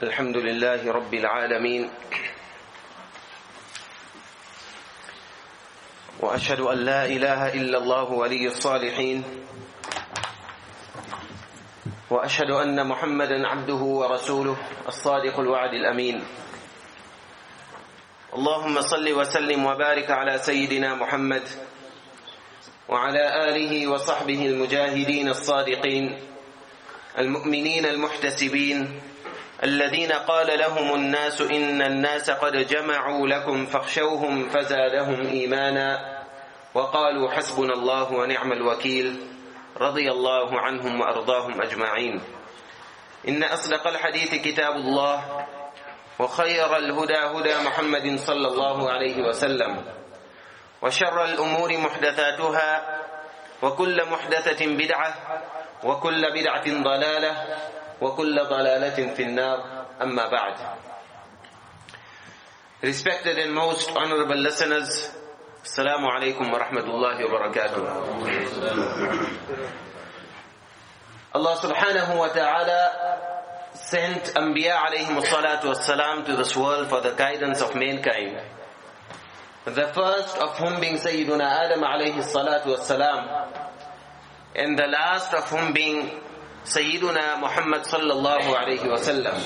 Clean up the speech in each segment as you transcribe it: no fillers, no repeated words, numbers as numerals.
الحمد لله رب العالمين وأشهد أن لا إله إلا الله ولي الصالحين وأشهد أن محمدا عبده ورسوله الصادق الوعد الأمين اللهم صل وسلم وبارك على سيدنا محمد وعلى آله وصحبه المجاهدين الصادقين المؤمنين المحتسبين الذين قال لهم الناس إن الناس قد جمعوا لكم فاخشوهم فزادهم إيمانا وقالوا حسبنا الله ونعم الوكيل رضي الله عنهم وأرضاهم أجمعين. إن أصدق الحديث كتاب الله وخير الهدى هدى محمد صلى الله عليه وسلم وشر الأمور محدثاتها وكل محدثة بدعة وكل بدعة ضلالة وكل ضلالة في النار أما بعد. Respected and most honorable listeners, Assalamu alaikum wa rahmatullahi wa barakatuh. Allah subhanahu wa ta'ala sent Anbiya alayhim salatu wassalam to this world for the guidance of mankind. The first of whom being Sayyiduna Adam alayhi salatu wassalam, and the last of whom being Sayyiduna Muhammad sallallahu alayhi wasallam.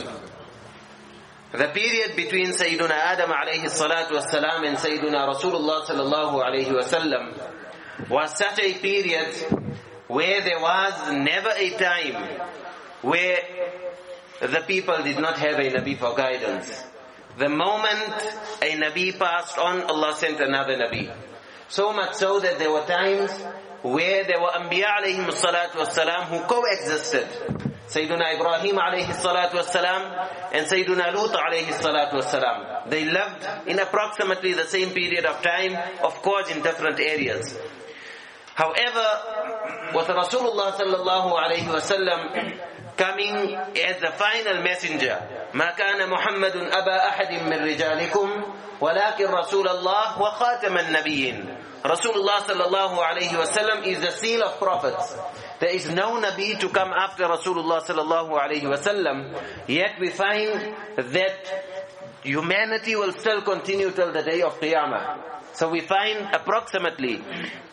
The period between Sayyiduna Adam alayhi salatu wassalam and Sayyiduna Rasulullah sallallahu alayhi wasallam was such a period where there was never a time where the people did not have a Nabi for guidance. The moment a Nabi passed on, Allah sent another Nabi. So much so that there were times where there were Anbiya alayhim salatu wassalam who coexisted. Sayyiduna Ibrahim alayhi salatu wassalam and Sayyiduna Lut alayhi salatu wassalam. They lived in approximately the same period of time, of course in different areas. However, with Rasulullah sallallahu alayhi wasallam coming as the final messenger, ما كان محمد أبا أحد من رجالكم ولكن رسول الله وخاتم النبيين. Rasulullah sallallahu alayhi wasallam is the seal of prophets. There is no Nabi to come after Rasulullah sallallahu alayhi wasallam. Yet we find that humanity will still continue till the day of Qiyamah. So we find approximately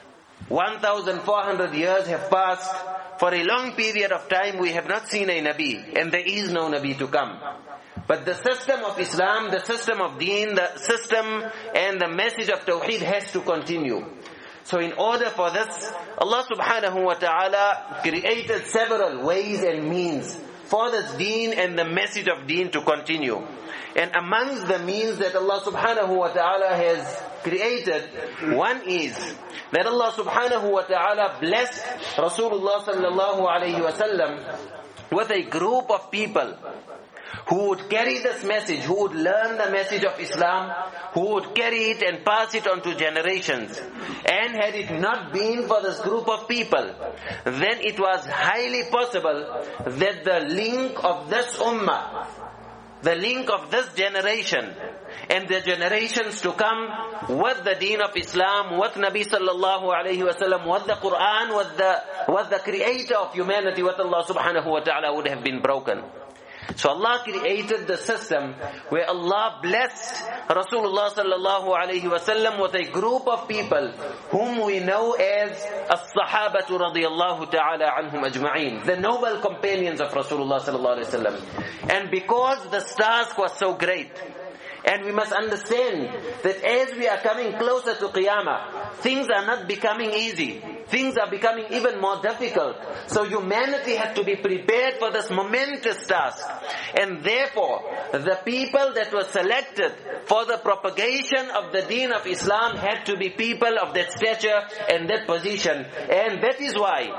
1,400 years have passed. For a long period of time we have not seen a Nabi, and there is no Nabi to come. But the system of Islam, the system of Deen, the system and the message of Tawheed has to continue. So in order for this, Allah subhanahu wa ta'ala created several ways and means for this Deen and the message of Deen to continue. And amongst the means that Allah subhanahu wa ta'ala has created, one is that Allah subhanahu wa ta'ala blessed Rasulullah sallallahu alayhi wa sallam with a group of people who would carry this message, who would learn the message of Islam, who would carry it and pass it on to generations. And had it not been for this group of people, then it was highly possible that the link of this ummah, the link of this generation and the generations to come with the deen of Islam, with Nabi sallallahu alayhi wa sallam, with the Quran, with the creator of humanity, with Allah subhanahu wa ta'ala would have been broken. So Allah created the system where Allah blessed Rasulullah sallallahu alayhi wa sallam with a group of people whom we know as as-sahabatu radiyallahu ta'ala anhum ajma'in, the noble companions of Rasulullah sallallahu alayhi wa sallam. And because this task was so great, and we must understand that as we are coming closer to Qiyamah, things are not becoming easy. Things are becoming even more difficult. So humanity had to be prepared for this momentous task. And therefore, the people that were selected for the propagation of the deen of Islam had to be people of that stature and that position. And that is why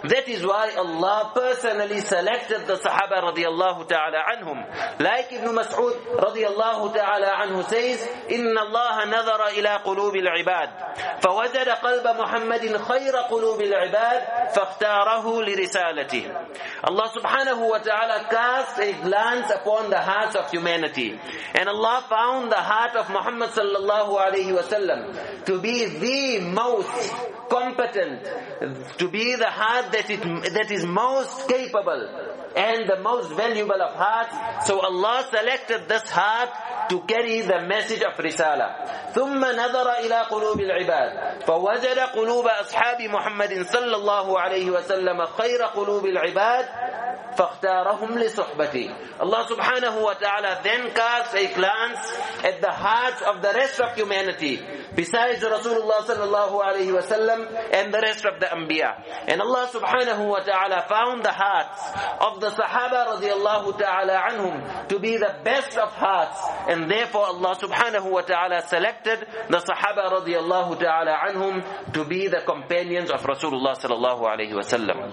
Allah personally selected the Sahaba radiyallahu ta'ala anhum. Like Ibn Mas'ud radiyallahu ta'ala anhu says, إِنَّ اللَّهَ نَظَرَ إِلَىٰ قُلُوبِ الْعِبَادِ فوجد قلب محمد خير قلوب العباد فاختاره لرسالته. Allah subhanahu wa ta'ala cast a glance upon the hearts of humanity, and Allah found the heart of Muhammad sallallahu alayhi wa sallam to be the most competent, to be the heart that is most capable and the most valuable of hearts. So Allah selected this heart to carry the message of Risala. ثم نظر إلى قلوب العباد فوجد قلوب أصحاب محمد صلى الله عليه وسلم خير قلوب العباد فاختارهم لصحبته. Allah subhanahu wa ta'ala then cast a glance at the hearts of the rest of humanity besides Rasulullah sallallahu alayhi wa sallam and the rest of the Anbiya. And Allah subhanahu wa ta'ala found the hearts of the Sahaba radiallahu ta'ala anhum to be the best of hearts, and therefore Allah subhanahu wa ta'ala selected the Sahaba radiallahu ta'ala anhum to be the companions of Rasulullah sallallahu alayhi wa sallam.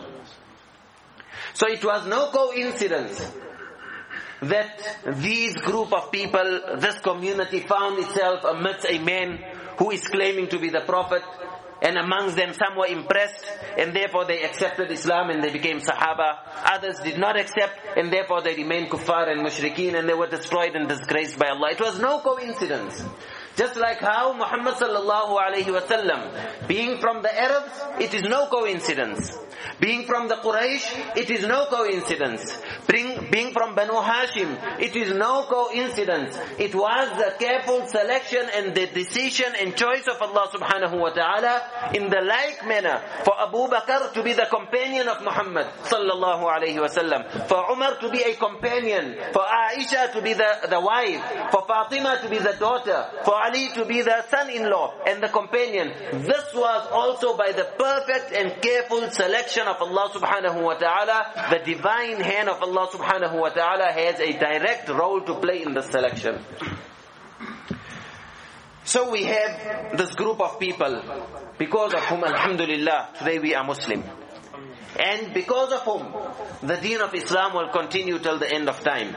So it was no coincidence that these group of people, this community found itself amidst a man who is claiming to be the Prophet, and amongst them some were impressed and therefore they accepted Islam and they became Sahaba. Others did not accept and therefore they remained kuffar and mushrikeen and they were destroyed and disgraced by Allah. It was no coincidence. Just like how Muhammad sallallahu alayhi wa sallam, being from the Arabs, it is no coincidence. Being from the Quraysh, it is no coincidence. Being from Banu Hashim, it is no coincidence. It was the careful selection and the decision and choice of Allah subhanahu wa ta'ala. In the like manner, for Abu Bakr to be the companion of Muhammad sallallahu alayhi wa sallam, for Umar to be a companion, for Aisha to be the wife, for Fatima to be the daughter, for Ali to be the son-in-law and the companion. This was also by the perfect and careful selection of Allah subhanahu wa ta'ala. The divine hand of Allah subhanahu wa ta'ala has a direct role to play in this selection. So we have this group of people because of whom, alhamdulillah, today we are Muslim. And because of whom the deen of Islam will continue till the end of time.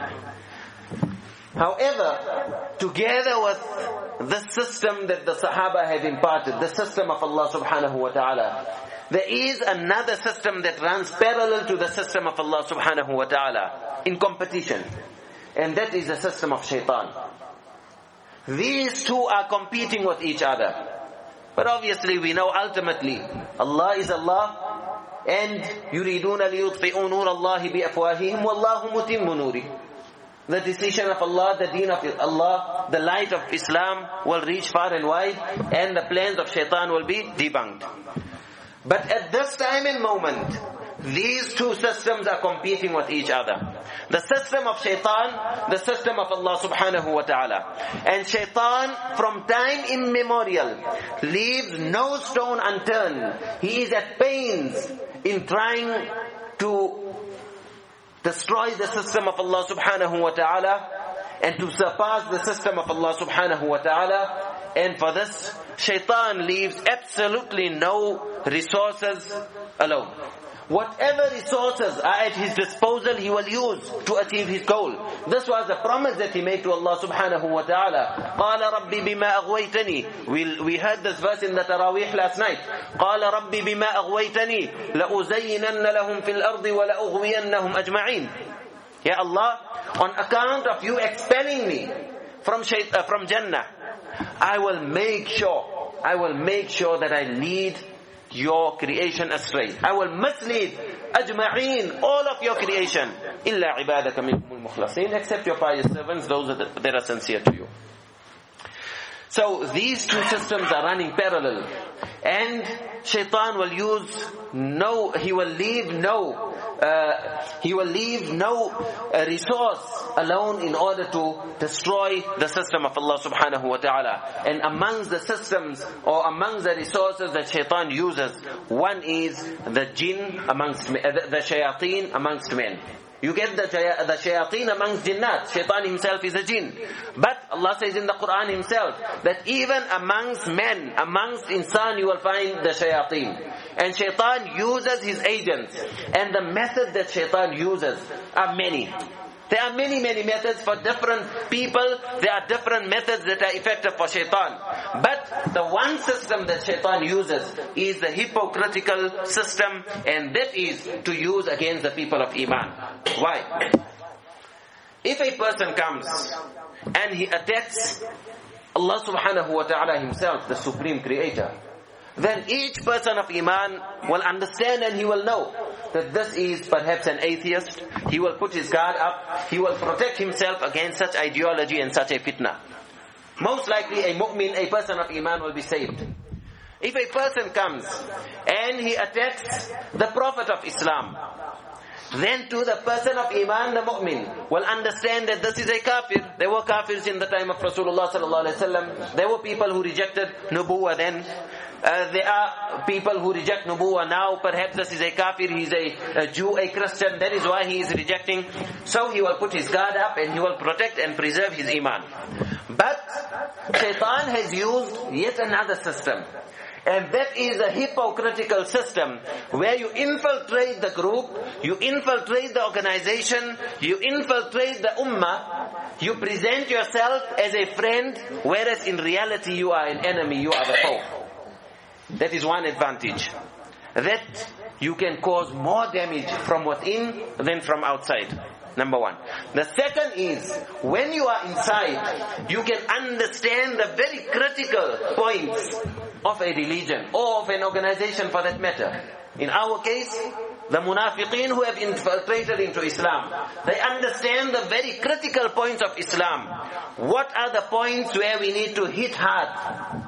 However, together with the system that the Sahaba have imparted, the system of Allah subhanahu wa ta'ala, there is another system that runs parallel to the system of Allah subhanahu wa ta'ala in competition. And that is the system of shaitan. These two are competing with each other. But obviously we know ultimately Allah is Allah, and يُرِيدُونَ لِيُطْفِئُوا نُورَ اللَّهِ بِأَفْوَاهِهِمْ وَاللَّهُ مُتِمُّ نُورِهِ. The decision of Allah, the deen of Allah, the light of Islam will reach far and wide, and the plans of shaitan will be debunked. But at this time and moment, these two systems are competing with each other. The system of shaitan, the system of Allah subhanahu wa ta'ala. And shaitan from time immemorial leaves no stone unturned. He is at pains in trying to destroy the system of Allah subhanahu wa ta'ala and to surpass the system of Allah subhanahu wa ta'ala. And for this, shaitan leaves absolutely no resources alone. Whatever resources are at his disposal, he will use to achieve his goal. This was a promise that he made to Allah subhanahu wa ta'ala. قَالَ رَبِّ بِمَا أَغْوَيْتَنِي. We heard this verse in the Taraweeh last night. قَالَ رَبِّ بِمَا أَغْوَيْتَنِي لَأُزَيِّنَنَّ لَهُمْ فِي الْأَرْضِ وَلَأُغْوِيَنَّهُمْ أَجْمَعِينَ. Ya Allah, on account of you expelling me from Jannah, I will make sure that I lead your creation astray. I will mislead ajma'een, all of your creation, illa ibadaka minhumul mukhlasin, except your pious servants, those that are sincere to you. So these two systems are running parallel, and shaitan will leave no resource alone in order to destroy the system of Allah subhanahu wa ta'ala. And amongst the systems or amongst the resources that shaitan uses, one is the jinn amongst the shayateen amongst men. You get the shayateen amongst jinnat. Shaitan himself is a jinn. But Allah says in the Quran himself that even amongst men, amongst insan, you will find the shayateen. And shaitan uses his agents. And the method that shaitan uses are many. There are many methods for different people. There are different methods that are effective for shaitan. But the one system that shaitan uses is the hypocritical system, and that is to use against the people of Iman. Why? If a person comes and he attacks Allah subhanahu wa ta'ala himself, the supreme creator, then each person of Iman will understand and he will know that this is perhaps an atheist. He will put his guard up. He will protect himself against such ideology and such a fitna. Most likely a mu'min, a person of Iman will be saved. If a person comes and he attacks the Prophet of Islam, then to the person of Iman, the mu'min will understand that this is a kafir. There were kafirs in the time of Rasulullah sallallahu alaihi wasallam. There were people who rejected nubuwwah then. There are people who reject nubuwwah now. Perhaps this is a kafir, he's a Jew, a Christian. That is why he is rejecting. So he will put his guard up and he will protect and preserve his Iman. But Shaitan has used yet another system. And that is a hypocritical system where you infiltrate the group, you infiltrate the organization, you infiltrate the ummah, you present yourself as a friend, whereas in reality you are an enemy, you are the foe. That is one advantage. That you can cause more damage from within than from outside. Number one. The second is, when you are inside, you can understand the very critical points of a religion or of an organization for that matter. In our case, the munafiqeen who have infiltrated into Islam, they understand the very critical points of Islam. What are the points where we need to hit hard?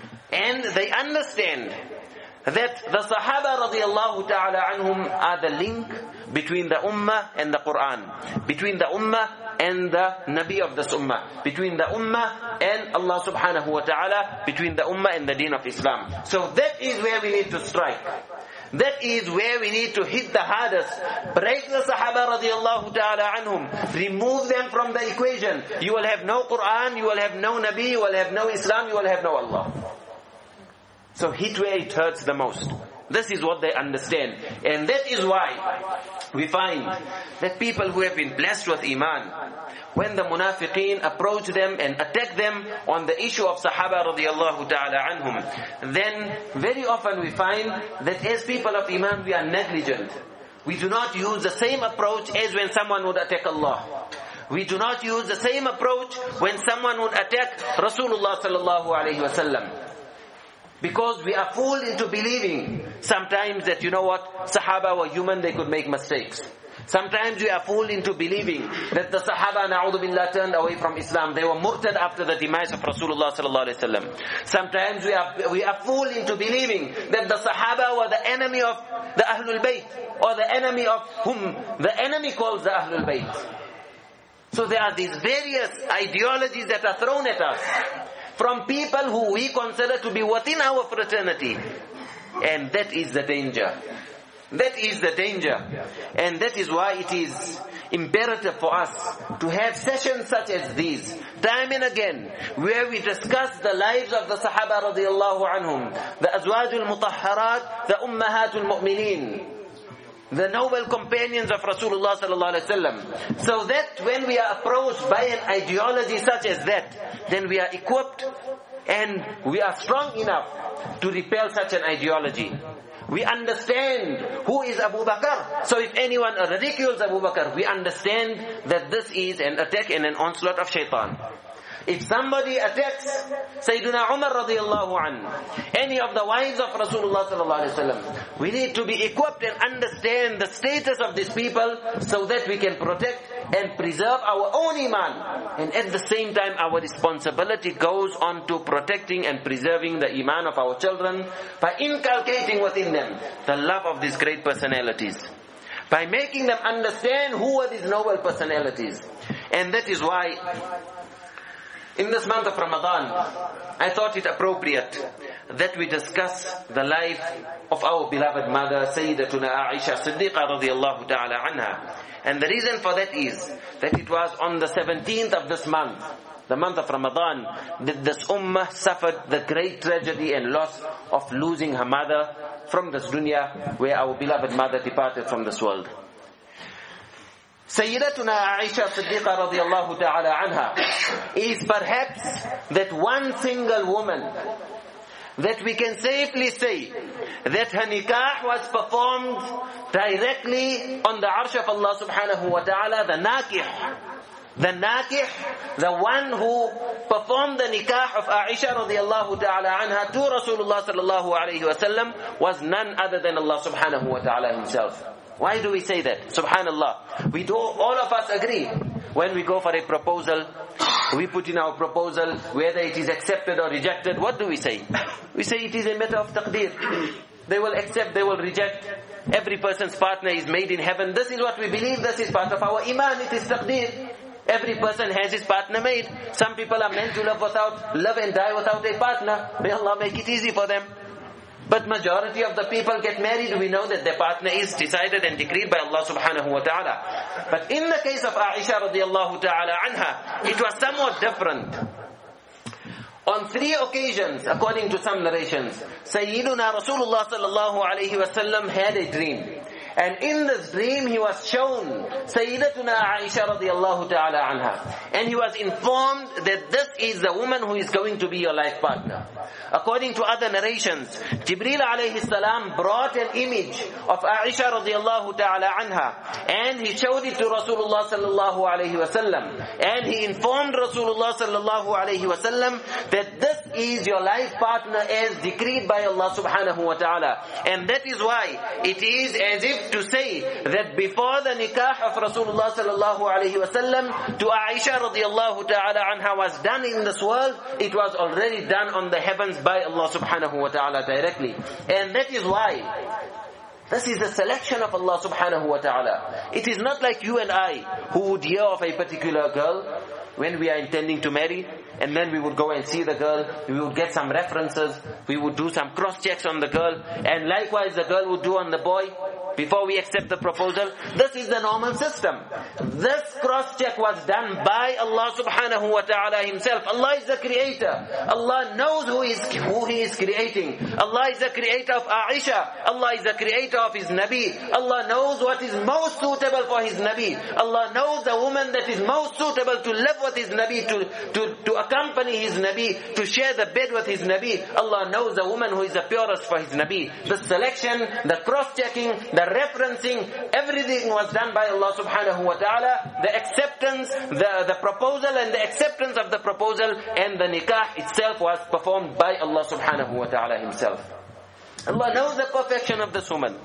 And they understand that the Sahaba radiallahu ta'ala anhum are the link between the Ummah and the Quran, between the Ummah and the Nabi of this Ummah, between the Ummah and Allah subhanahu wa ta'ala, between the Ummah and the Deen of Islam. So that is where we need to strike. That is where we need to hit the hardest. Break the Sahaba radiallahu ta'ala anhum. Remove them from the equation. You will have no Quran, you will have no Nabi, you will have no Islam, you will have no Allah. So hit where it hurts the most. This is what they understand. And that is why we find that people who have been blessed with Iman, when the munafiqeen approach them and attack them on the issue of Sahaba radiallahu ta'ala anhum, then very often we find that as people of Iman we are negligent. We do not use the same approach as when someone would attack Allah. We do not use the same approach when someone would attack Rasulullah sallallahu alayhi wa sallam. Because we are fooled into believing sometimes that, you know what, Sahaba were human, they could make mistakes. Sometimes we are fooled into believing that the Sahaba, na'udhu billah, turned away from Islam. They were murtad after the demise of Rasulullah sallallahu alaihi wasallam. Sometimes we are fooled into believing that the Sahaba were the enemy of the Ahlul Bayt, or the enemy of whom the enemy calls the Ahlul Bayt. So there are these various ideologies that are thrown at us from people who we consider to be within our fraternity. And that is the danger. That is the danger. And that is why it is imperative for us to have sessions such as these, time and again, where we discuss the lives of the Sahaba radiallahu anhum, the Azwajul Mutahharat, the Ummahatul Mu'mineen, the noble companions of Rasulullah sallallahu alaihi wasallam, so that when we are approached by an ideology such as that, then we are equipped and we are strong enough to repel such an ideology. We understand who is Abu Bakr. So if anyone ridicules Abu Bakr, we understand that this is an attack and an onslaught of shaitan. If somebody attacks Sayyidina Umar radiallahu anhu, any of the wives of Rasulullah sallallahu alaihi wasallam, we need to be equipped and understand the status of these people so that we can protect and preserve our own Iman. And at the same time, our responsibility goes on to protecting and preserving the Iman of our children by inculcating within them the love of these great personalities, by making them understand who are these noble personalities. And that is why in this month of Ramadan, I thought it appropriate that we discuss the life of our beloved mother, Sayyidatuna Aisha Siddiqa radiallahu ta'ala anha. And the reason for that is that it was on the 17th of this month, the month of Ramadan, that this ummah suffered the great tragedy and loss of losing her mother from this dunya, where our beloved mother departed from this world. Sayyidatuna Aisha Siddiqa radiallahu ta'ala anha is perhaps that one single woman that we can safely say that her nikah was performed directly on the arsh of Allah subhanahu wa ta'ala, the nakih, the one who performed the nikah of Aisha radiallahu ta'ala anha to Rasulullah sallallahu alayhi wa sallam was none other than Allah subhanahu wa ta'ala himself. Why do we say that? Subhanallah. We do, all of us agree. When we go for a proposal, we put in our proposal, whether it is accepted or rejected, what do we say? We say it is a matter of taqdeer. They will accept, they will reject. Every person's partner is made in heaven. This is what we believe, this is part of our iman, it is taqdeer. Every person has his partner made. Some people are meant to love and die without a partner. May Allah make it easy for them. But majority of the people get married, we know that their partner is decided and decreed by Allah subhanahu wa ta'ala. But in the case of Aisha radiallahu ta'ala anha, it was somewhat different. On 3 occasions, according to some narrations, Sayyiduna Rasulullah sallallahu alayhi wa sallam had a dream. And in this dream, he was shown Sayyidatuna Aisha radiallahu ta'ala anha. And he was informed that this is the woman who is going to be your life partner. According to other narrations, Jibreel alayhi salam brought an image of Aisha radiallahu ta'ala anha. And he showed it to Rasulullah sallallahu alayhi wa sallam. And he informed Rasulullah sallallahu alayhi wa sallam that this is your life partner as decreed by Allah subhanahu wa ta'ala. And that is why it is as if to say that before the nikah of Rasulullah sallallahu alayhi wa sallam to Aisha radiallahu ta'ala anha was done in this world, it was already done on the heavens by Allah subhanahu wa ta'ala directly. And that is why this is the selection of Allah subhanahu wa ta'ala. It is not like you and I who would hear of a particular girl when we are intending to marry, and then we would go and see the girl, we would get some references, we would do some cross-checks on the girl, and likewise the girl would do on the boy before we accept the proposal. This is the normal system. This cross-check was done by Allah subhanahu wa ta'ala himself. Allah is the creator. Allah knows who He is creating. Allah is the creator of Aisha. Allah is the creator of His Nabi. Allah knows what is most suitable for His Nabi. Allah knows the woman that is most suitable to live with His Nabi, to accompany His Nabi, to share the bed with His Nabi. Allah knows the woman who is the purest for His Nabi. The selection, the cross-checking, the referencing, everything was done by Allah subhanahu wa ta'ala. The acceptance, the proposal and the acceptance of the proposal and the nikah itself was performed by Allah subhanahu wa ta'ala himself. Allah knows the perfection of this woman.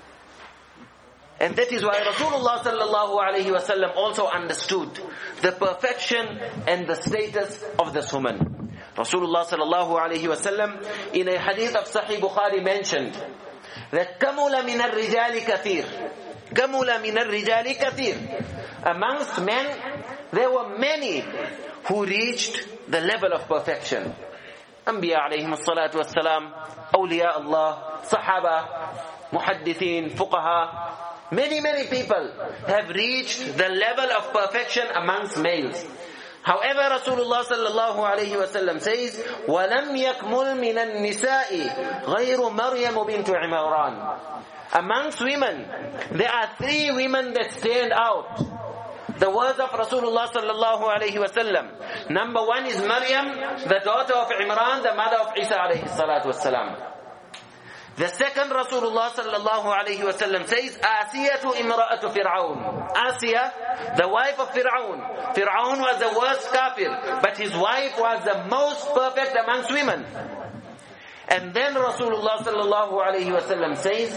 And that is why Rasulullah sallallahu alayhi wa sallam also understood the perfection and the status of this woman. Rasulullah sallallahu alayhi wa sallam in a hadith of Sahih Bukhari mentioned that كَمُلَ مِنَ الرِّجَالِ كَثِيرٌ. كَمُلَ مِنَ الرِّجَالِ كَثِيرٌ. Amongst men, there were many who reached the level of perfection. Anbiya alayhim as-salatu was-salam, awliya Allah, sahaba, muhaddithin, fuqaha. Many people have reached the level of perfection amongst males. However, Rasulullah sallallahu alayhi wa sallam says, وَلَمْ يَكْمُلْ مِنَ النِّسَاءِ غَيْرُ مَرْيَمُ بِنْتُ عِمْرَانَ. Amongst women, there are 3 women that stand out. The words of Rasulullah sallallahu alayhi wa sallam. Number 1 is Maryam, the daughter of Imran, the mother of Isa alayhi salatu wassalam. The second, Rasulullah sallallahu alayhi wa sallam says, Asiyatu imra'atu Fir'aun. Asiya, the wife of Fir'aun. Fir'aun was the worst kafir, but his wife was the most perfect amongst women. And then Rasulullah sallallahu alayhi wa sallam says,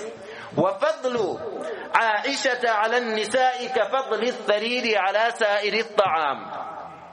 وَفَضْلُ عَائِشَةَ عَلَى النِّسَاءِ كَفَضْلِ الثَّرِيدِ عَلَى سَائِرِ الطَّعَامِ.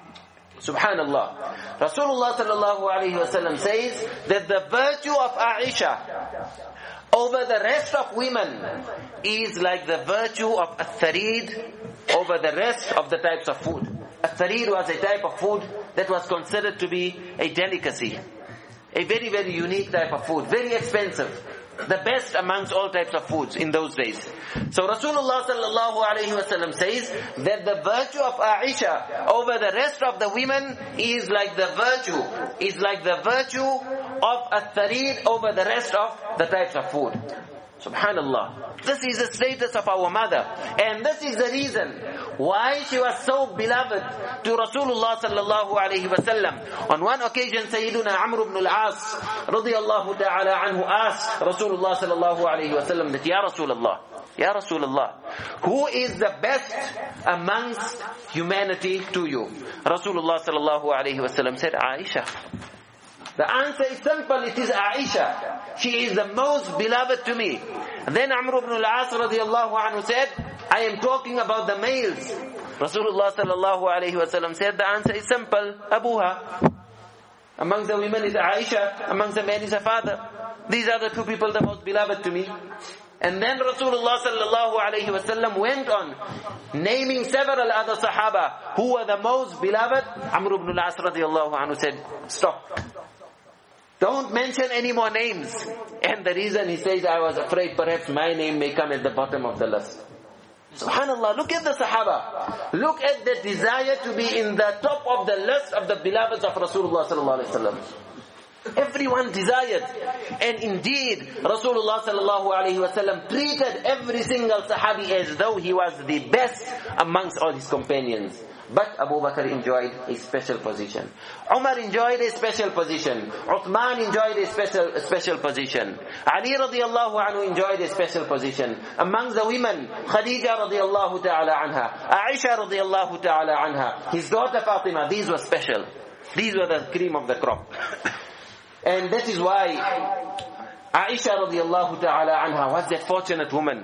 Subhanallah. Rasulullah sallallahu alayhi wa sallam says that the virtue of Aisha over the rest of women is like the virtue of a tharid over the rest of the types of food. A tharid was a type of food that was considered to be a delicacy. A very, very unique type of food. Very expensive. The best amongst all types of foods in those days. So Rasulullah sallallahu alayhi wa sallam says that the virtue of Aisha over the rest of the women is like the virtue of a tharid over the rest of the types of food. Subhanallah. This is the status of our mother. And this is the reason why she was so beloved to Rasulullah sallallahu alayhi wasallam. On one occasion, Sayyiduna Amr ibn al-As radiyallahu ta'ala anhu asked Rasulullah sallallahu alayhi wasallam that, Ya Rasulullah, who is the best amongst humanity to you? Rasulullah sallallahu alayhi wasallam said, Aisha. The answer is simple, it is Aisha. She is the most beloved to me. And then Amr ibn al-As radiyallahu anhu said, I am talking about the males. Rasulullah sallallahu alayhi wasallam said, the answer is simple, Abuha. Amongst the women is Aisha, amongst the men is her father. These are the two people the most beloved to me. And then Rasulullah sallallahu alayhi wasallam went on naming several other Sahaba who were the most beloved. Amr ibn al-As radiyallahu anhu said, stop. Don't mention any more names. And the reason he says, I was afraid perhaps my name may come at the bottom of the list. Subhanallah, look at the Sahaba. Look at the desire to be in the top of the list of the beloveds of Rasulullah sallallahu alayhi wasallam. Everyone desired. And indeed, Rasulullah sallallahu alayhi wasallam treated every single Sahabi as though he was the best amongst all his companions. But Abu Bakr enjoyed a special position. Umar enjoyed a special position. Uthman enjoyed a special position. Ali radiallahu anhu enjoyed a special position. Amongst the women, Khadija radiallahu ta'ala anha, Aisha radiallahu ta'ala anha, his daughter Fatima, these were special. These were the cream of the crop. And that is why Aisha radiallahu ta'ala anha was that fortunate woman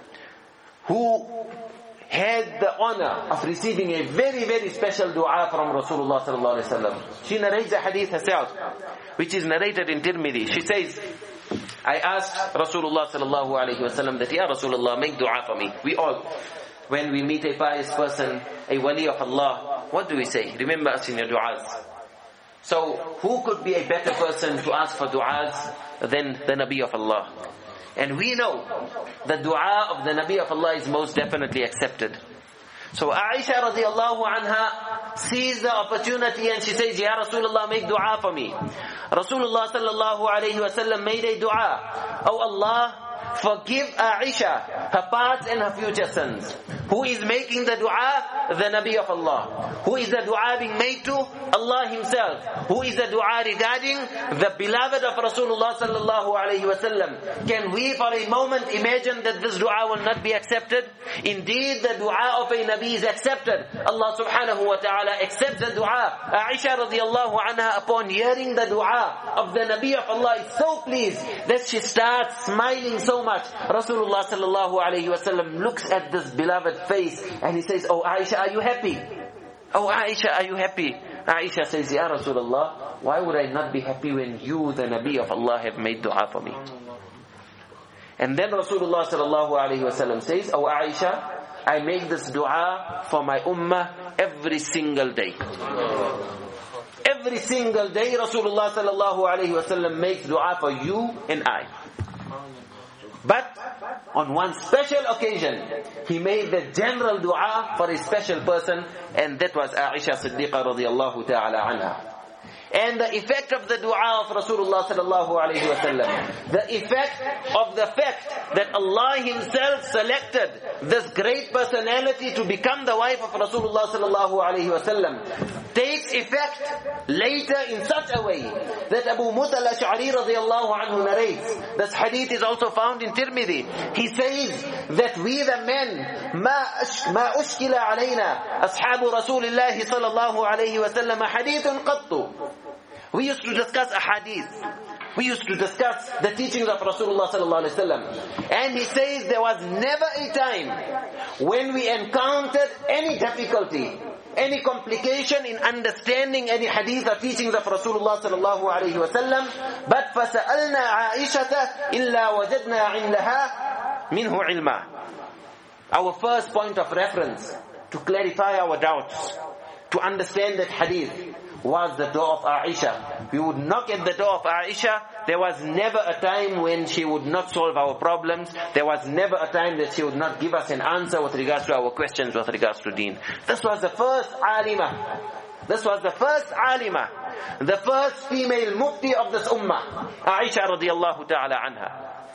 who had the honor of receiving a very, very special dua from Rasulullah sallallahu alaihi wasallam. She narrates a hadith herself, which is narrated in Tirmidhi. She says, I asked Rasulullah sallallahu alaihi wasallam that, Ya Rasulullah, make dua for me. We all, when we meet a pious person, a wali of Allah, what do we say? Remember us in your du'as. So, who could be a better person to ask for du'as than the Nabi of Allah? And we know the dua of the Nabi of Allah is most definitely accepted. So Aisha radiallahu anha sees the opportunity and she says, Ya Rasulullah, make dua for me. Rasulullah sallallahu alayhi wa sallam made a dua. Oh Allah, forgive Aisha her past and her future sins. Who is making the dua? The Nabi of Allah. Who is the dua being made to? Allah Himself. Who is the dua regarding? The beloved of Rasulullah sallallahu alayhi wa sallam. Can we for a moment imagine that this dua will not be accepted? Indeed, the dua of a Nabi is accepted. Allah subhanahu wa ta'ala accepts the dua. Aisha radiallahu anha, upon hearing the dua of the Nabi of Allah, is so pleased that she starts smiling so much. Rasulullah sallallahu alayhi wa sallam looks at this beloved face and he says, Oh Aisha, are you happy? Oh Aisha, are you happy? Aisha says, Ya Rasulullah, why would I not be happy when you, the Nabi of Allah, have made dua for me? And then Rasulullah sallallahu alayhi wa sallam says, Oh Aisha, I make this dua for my ummah every single day. Every single day Rasulullah sallallahu alayhi wa sallam makes dua for you and I. But on one special occasion, he made the general dua for a special person, and that was Aisha Siddiqa radiallahu ta'ala anha. And the effect of the dua of Rasulullah sallallahu alayhi wa sallam, the effect of the fact that Allah Himself selected this great personality to become the wife of Rasulullah sallallahu alayhi wa sallam, takes effect later in such a way that Abu Musa al-Ash'ari radiyallahu anhu narrates. This hadith is also found in Tirmidhi. He says that we the men, ما أشكل علينا أصحاب رسول الله صلى الله عليه وسلم حديث قط. We used to discuss a hadith. We used to discuss the teachings of Rasulullah sallallahu alaihi wasallam. And he says there was never a time when we encountered any difficulty, any complication in understanding any hadith or teachings of Rasulullah sallallahu alaihi wasallam, but فَسَأَلْنَا عَائِشَةَ إِلَّا وَجَدْنَا عِنْدَهَا مِنْهُ عِلْمًا. Our first point of reference to clarify our doubts, to understand that hadith, was the door of Aisha. We would knock at the door of Aisha. There was never a time when she would not solve our problems. There was never a time that she would not give us an answer with regards to our questions, with regards to deen. This was the first alima. This was the first alima. The first female mufti of this ummah. Aisha radiallahu ta'ala anha.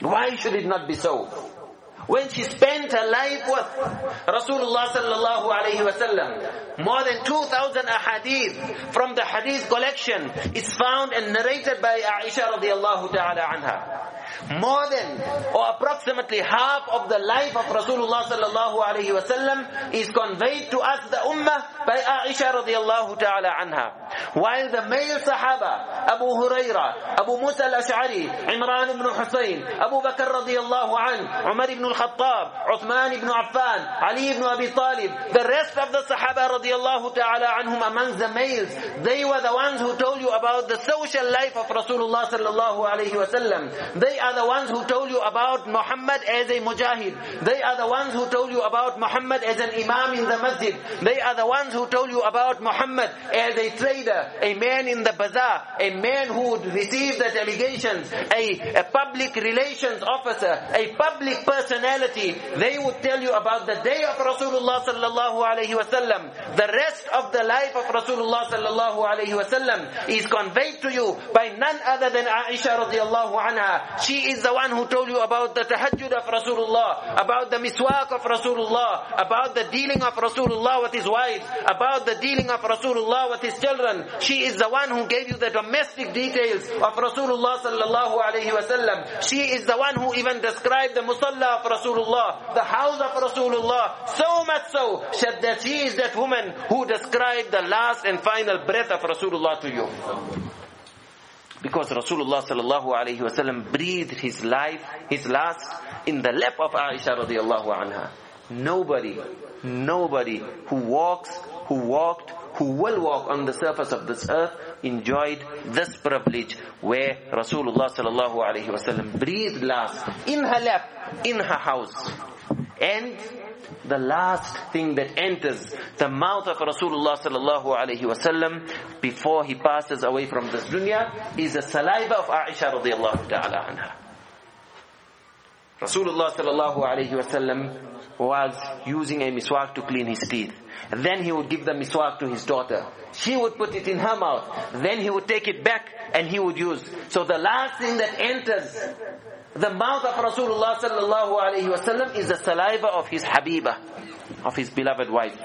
Why should it not be so? When she spent her life with Rasulullah sallallahu alayhi wasallam, more than 2,000 ahadith from the hadith collection is found and narrated by Aisha radiyallahu ta'ala anha. More than or approximately half of the life of Rasulullah sallallahu alayhi wasallam is conveyed to us, the ummah, by Aisha radiyallahu ta'ala anha. While the male Sahaba, Abu Huraira, Abu Musa al-Ash'ari, Imran ibn Husayn, Abu Bakr radiyallahu anh, Umar ibn al-Khattab, Uthman ibn Affan, Ali ibn Abi Talib, the rest of the Sahaba radiyallahu ta'ala anhum amongst the males, they were the ones who told you about the social life of Rasulullah sallallahu alayhi wasallam. They are the ones who told you about Muhammad as a mujahid. They are the ones who told you about Muhammad as an imam in the masjid. They are the ones who told you about Muhammad as a trader, a man in the bazaar, a man who would receive the delegations, a public relations officer, a public personality. They would tell you about the day of Rasulullah sallallahu alayhi wasallam. The rest of the life of Rasulullah sallallahu alayhi wasallam is conveyed to you by none other than Aisha radiyallahu anha. She is the one who told you about the tahajjud of Rasulullah, about the miswak of Rasulullah, about the dealing of Rasulullah with his wives, about the dealing of Rasulullah with his children. She is the one who gave you the domestic details of Rasulullah sallallahu alayhi wasallam. She is the one who even described the musalla of Rasulullah, the house of Rasulullah, so much so that she is that woman who described the last and final breath of Rasulullah to you. Because Rasulullah sallallahu alayhi wasallam breathed his life, his last, in the lap of Aisha radiyallahu anha. Nobody who walked, who will walk on the surface of this earth enjoyed this privilege where Rasulullah sallallahu alayhi wasallam breathed last in her lap, in her house. And the last thing that enters the mouth of Rasulullah sallallahu alayhi wasallam before he passes away from this dunya is the saliva of Aisha radiyallahu ta'ala anha. Rasulullah sallallahu alayhi wasallam was using a miswak to clean his teeth. Then he would give the miswak to his daughter. She would put it in her mouth. Then he would take it back and he would use. So the last thing that enters the mouth of Rasulullah sallallahu alayhi wasallam is the saliva of his Habiba, of his beloved wife.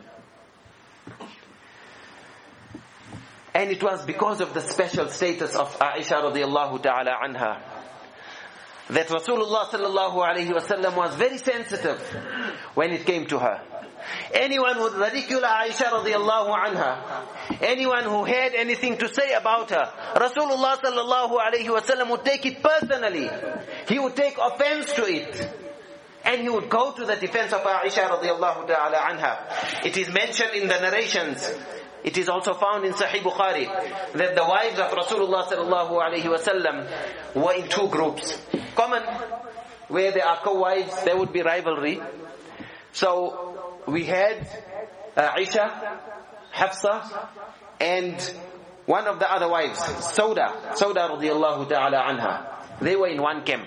And it was because of the special status of Aisha radiyallahu ta'ala anha that Rasulullah sallallahu alayhi wasallam was very sensitive when it came to her. Anyone would ridicule Aisha radiyallahu anha, anyone who had anything to say about her, Rasulullah sallallahu alayhi wasallam would take it personally. He would take offense to it. And he would go to the defense of Aisha radiyallahu ta'ala anha. It is mentioned in the narrations. It is also found in Sahih Bukhari that the wives of Rasulullah sallallahu alayhi wasallam were in two groups. Common, where there are co-wives, there would be rivalry. So we had Aisha, Hafsa, and one of the other wives, Sauda radiyallahu ta'ala anha. They were in one camp.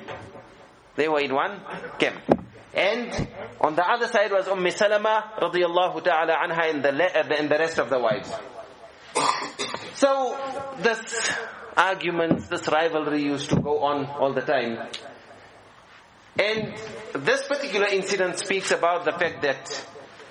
And on the other side was Salama radiyallahu ta'ala anha and the rest of the wives. So this arguments, this rivalry used to go on all the time. And this particular incident speaks about the fact that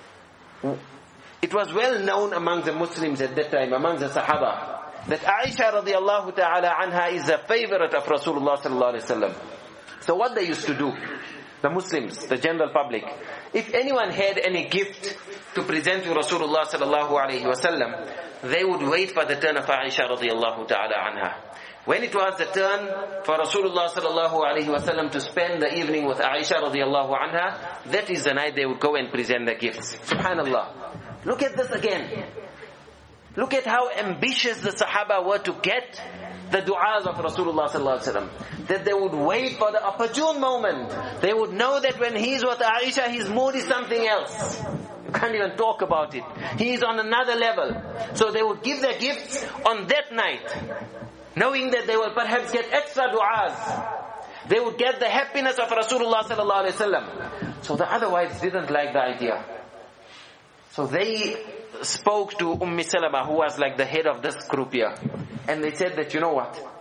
it was well known among the Muslims at that time, among the Sahaba, that Aisha radiyallahu ta'ala anha is a favorite of Rasulullah sallallahu alayhi wasallam. So what they used to do, the Muslims, the general public, if anyone had any gift to present to Rasulullah sallallahu alayhi wasallam, they would wait for the turn of Aisha radiyallahu ta'ala anha. When it was the turn for Rasulullah sallallahu alayhi wasallam to spend the evening with Aisha radiyallahu anha, that is the night they would go and present the gifts. Subhanallah. Look at this again. Look at how ambitious the Sahaba were to get the du'as of Rasulullah sallallahu alayhi wasallam. That they would wait for the opportune moment. They would know that when he's with Aisha, his mood is something else. You can't even talk about it. He is on another level. So they would give their gifts on that night, knowing that they will perhaps get extra du'as. They would get the happiness of Rasulullah sallallahu alayhi wasallam. So the other wives didn't like the idea. So they spoke to Salama, who was like the head of this group here. And they said that, you know what?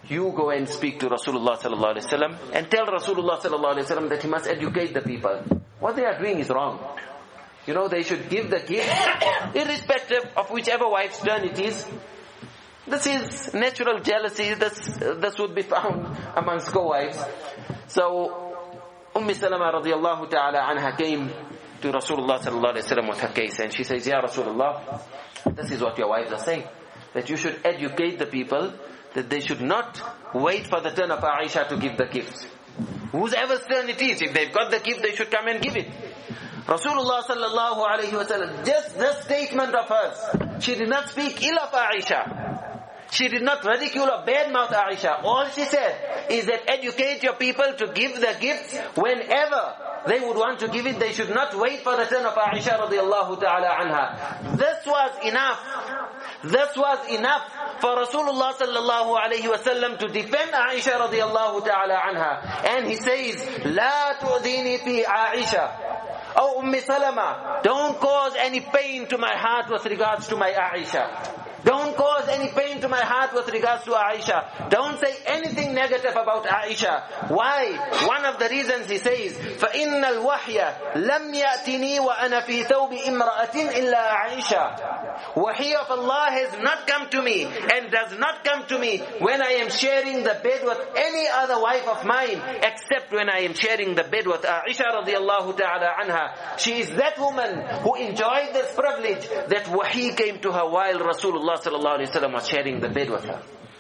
you go and speak to Rasulullah sallallahu alaihi wasallam and tell Rasulullah sallallahu alaihi wasallam that he must educate the people. What they are doing is wrong. They should give the gift irrespective of whichever wife's turn it is. This is natural jealousy. This would be found amongst co-wives. So Salama radiallahu ta'ala anha came to Rasulullah sallallahu alaihi wasallam with her case, and she says, Ya Rasulullah, this is what your wives are saying, that you should educate the people, that they should not wait for the turn of Aisha to give the gifts. Whosever's turn it is, if they've got the gift, they should come and give it. Rasulullah sallallahu alayhi wa sallam, just this statement of hers, she did not speak ill of Aisha. She did not ridicule or badmouth Aisha. All she said is that educate your people to give the gifts whenever they would want to give it. They should not wait for the turn of Aisha radiallahu ta'ala anha. This was enough. This was enough for Rasulullah sallallahu alayhi wa sallam to defend Aisha radiallahu ta'ala anha. And he says, لا تؤذيني في عائشة. Oh Salama, don't cause any pain to my heart with regards to my Aisha. Don't cause any pain to my heart with regards to Aisha. Don't say anything negative about Aisha. Why? One of the reasons he says, فَإِنَّ الْوَحْيَ لَمْ يَأْتِنِي وَأَنَا فِي ثَوْبِ إِمْرَأَةٍ إِلَّا عَيْشَةٍ. Wahy of Allah has not come to me and does not come to me when I am sharing the bed with any other wife of mine, except when I am sharing the bed with Aisha radiallahu ta'ala anha. She is that woman who enjoyed this privilege that wahi came to her while Rasulullah sallallahu alaihi wasallam was sharing the bed with her.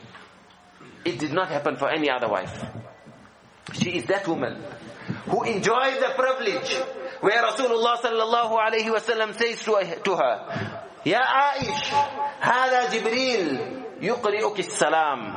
It did not happen for any other wife. She is that woman who enjoyed the privilege where Rasulullah sallallahu alaihi wasallam says to her, Ya Aish, hada Jibreel yuqri'uki salam.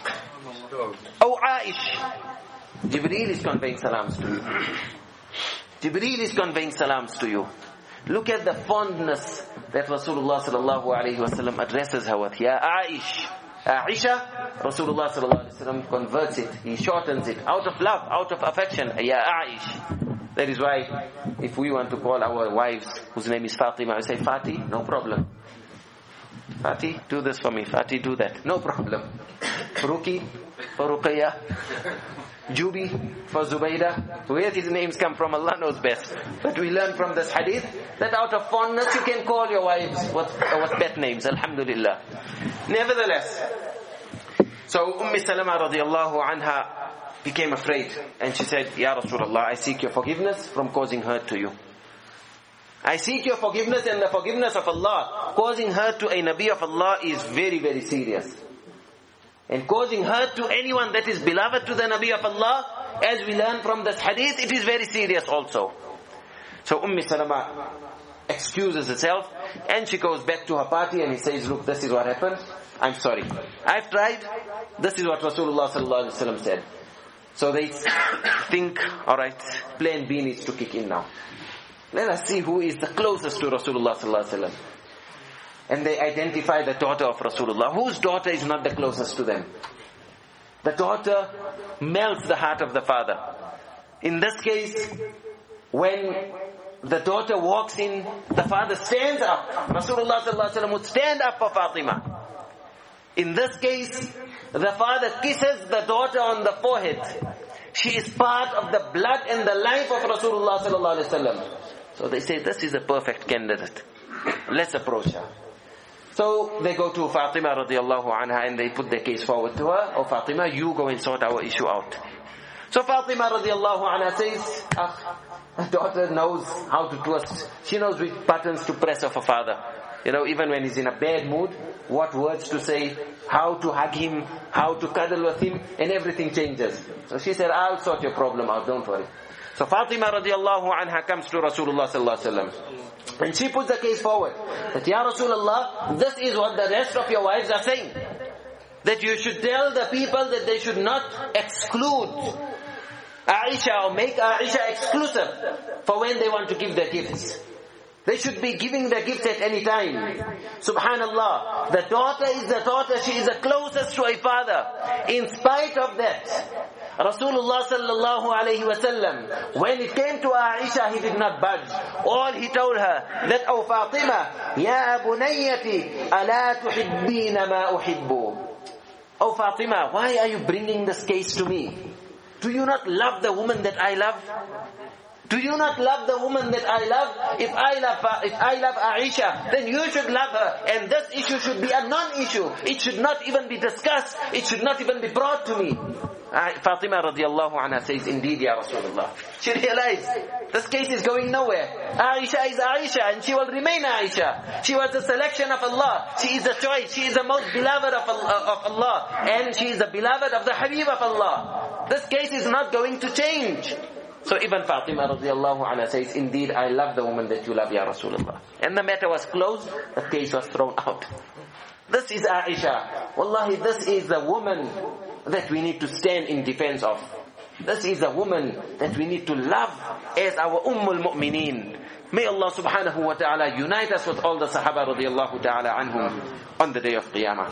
Oh Aish, Jibreel is conveying salams to you. Jibreel is conveying salams to you. Look at the fondness that Rasulullah sallallahu alayhi wasallam addresses her with. Ya Aish. Aisha, Rasulullah sallallahu alayhi wasallam converts it. He shortens it. Out of love, out of affection. Ya Aish. That is why, if we want to call our wives, whose name is Fatima, we say, Fati, no problem. Fati, do this for me. Fati, do that. No problem. Ruki, for Ruqayya. Jubi for Zubaydah. Where these names come from, Allah knows best. But we learn from this hadith that out of fondness you can call your wives with pet names. Alhamdulillah. Nevertheless, so Salama radiallahu anha became afraid, and she said, Ya Rasulullah, I seek your forgiveness from causing hurt to you. I seek your forgiveness and the forgiveness of Allah. Causing hurt to a Nabi of Allah is very, very serious. And causing hurt to anyone that is beloved to the Nabi of Allah, as we learn from this hadith, it is very serious also. So Salama excuses herself, and she goes back to her party, and he says, look, this is what happened. I'm sorry. I've tried. This is what Rasulullah sallallahu alaihi wasallam said. So they think, alright, plan B needs to kick in now. Let us see who is the closest to Rasulullah sallallahu alaihi wasallam. And they identify the daughter of Rasulullah. Whose daughter is not the closest to them? The daughter melts the heart of the father. In this case, when the daughter walks in, the father stands up. Rasulullah sallallahu alaihi wasallam would stand up for Fatima. In this case, the father kisses the daughter on the forehead. She is part of the blood and the life of Rasulullah sallallahu alaihi wasallam. So they say, this is a perfect candidate. Let's approach her. So they go to Fatima radiallahu anha and they put their case forward to her. Oh Fatima, you go and sort our issue out. So Fatima radiallahu anha says, her daughter knows how to twist. She knows which buttons to press of her father. Even when he's in a bad mood, what words to say, how to hug him, how to cuddle with him, and everything changes. So she said, I'll sort your problem out, don't worry. So Fatima radiallahu anha comes to Rasulullah sallallahu alaihi wasallam. And she puts the case forward. That, Ya Rasulullah, this is what the rest of your wives are saying. That you should tell the people that they should not exclude Aisha or make Aisha exclusive for when they want to give their gifts. They should be giving their gifts at any time. Subhanallah. The daughter is the daughter. She is the closest to a father. In spite of that, Rasulullah sallallahu alayhi wa sallam, when it came to Aisha, he did not budge. All he told her, that, O Fatima, Ya bunayyati, ala tuhibbina ma uhibbu. "Oh Fatima, why are you bringing this case to me? Do you not love the woman that I love? Do you not love the woman that I love? If I love Aisha, then you should love her. And this issue should be a non-issue. It should not even be discussed. It should not even be brought to me." Fatima radiallahu anha says, "Indeed, Ya Rasulullah." She realized this case is going nowhere. Aisha is Aisha and she will remain Aisha. She was the selection of Allah. She is the choice. She is the most beloved of Allah. And she is the beloved of the Habib of Allah. This case is not going to change. So even Fatima radiallahu anha says, "Indeed, I love the woman that you love, Ya Rasulullah." And the matter was closed. The case was thrown out. This is Aisha. Wallahi, this is the woman that we need to stand in defense of. This is a woman that we need to love as our Ummul Mu'mineen. May Allah subhanahu wa ta'ala unite us with all the Sahaba radiallahu ta'ala anhum on the day of Qiyamah.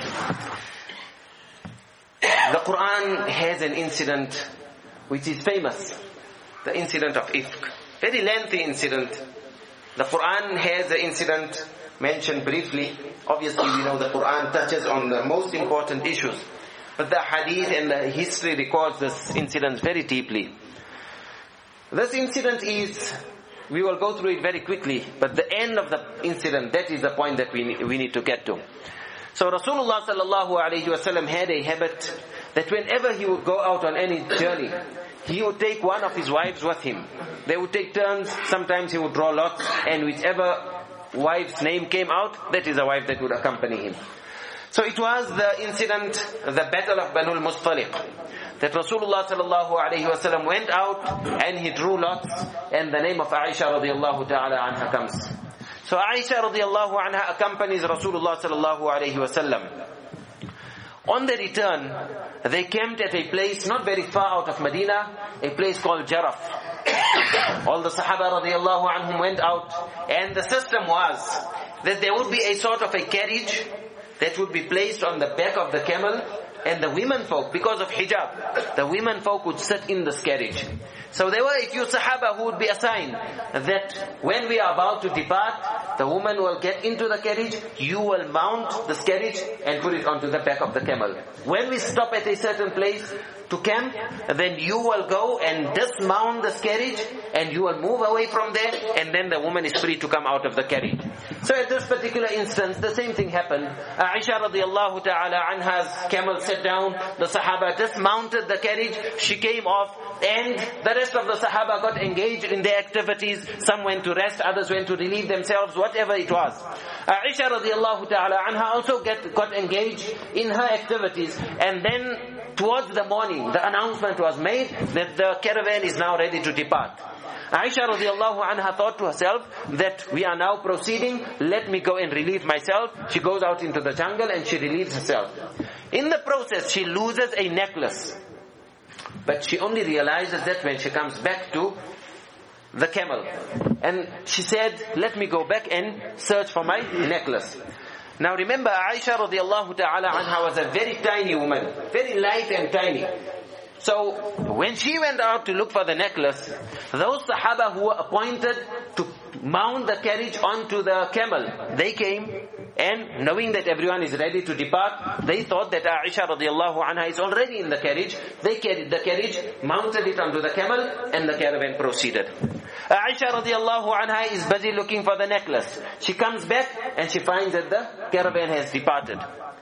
The Quran has an incident which is famous. The incident of Ifk. Very lengthy incident. The Quran has the incident mentioned briefly. Obviously we know the Quran touches on the most important issues. But the hadith and the history records this incident very deeply. This incident is, we will go through it very quickly, but the end of the incident, that is the point that we need to get to. So Rasulullah sallallahu alayhi wa sallam had a habit that whenever he would go out on any journey, he would take one of his wives with him. They would take turns. Sometimes he would draw lots, and whichever wife's name came out, that is a wife that would accompany him. So it was the incident, the battle of Banu al-Mustaliq, that Rasulullah sallallahu alayhi wa sallam went out and he drew lots, and the name of Aisha radiallahu ta'ala anha comes. So Aisha radiallahu anha accompanies Rasulullah sallallahu alayhi wa sallam. On the return, they camped at a place not very far out of Medina, a place called Jaraf. All the Sahaba radiallahu anhum went out, and the system was that there would be a sort of a carriage that would be placed on the back of the camel, and the women folk, because of hijab, the women folk would sit in this carriage. So there were a few Sahaba who would be assigned that when we are about to depart, the woman will get into the carriage, you will mount this carriage and put it onto the back of the camel. When we stop at a certain place to camp, then you will go and dismount this carriage and you will move away from there, and then the woman is free to come out of the carriage. So at this particular instance, the same thing happened. Aisha radiallahu ta'ala anha's camel sat down, the Sahaba dismounted the carriage, she came off, and the rest of the Sahaba got engaged in their activities. Some went to rest, others went to relieve themselves, whatever it was. Aisha radiallahu ta'ala anha also got engaged in her activities, and then towards the morning, the announcement was made that the caravan is now ready to depart. Aisha radiallahu anha thought to herself that we are now proceeding, let me go and relieve myself. She goes out into the jungle and she relieves herself. In the process, she loses a necklace. But she only realizes that when she comes back to the camel. And she said, let me go back and search for my necklace. Now remember, Aisha radiallahu ta'ala anha was a very tiny woman, very light and tiny. So when she went out to look for the necklace, those Sahaba who were appointed to mount the carriage onto the camel, they came, and knowing that everyone is ready to depart, they thought that Aisha radiallahu anha is already in the carriage. They carried the carriage, mounted it onto the camel, and the caravan proceeded. Aisha radiallahu anha is busy looking for the necklace. She comes back and she finds that the caravan has departed.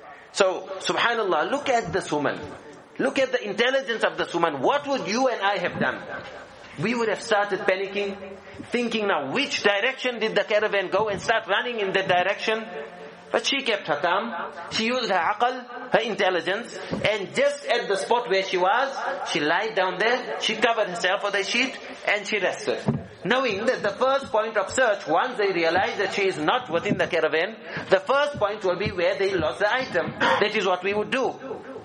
So, subhanallah, look at this woman. Look at the intelligence of this woman. What would you and I have done? We would have started panicking, thinking now which direction did the caravan go, and start running in that direction. But she kept her calm. She used her aql, her intelligence, and just at the spot where she was, she lied down there, she covered herself with a sheet, and she rested. Knowing that the first point of search, once they realize that she is not within the caravan, the first point will be where they lost the item. That is what we would do.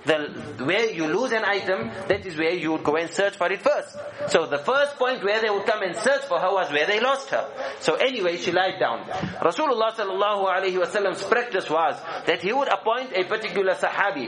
Where you lose an item, that is where you would go and search for it first. So the first point where they would come and search for her was where they lost her. So anyway, she lied down. Rasulullah sallallahu alayhi wa sallam's practice was that he would appoint a particular sahabi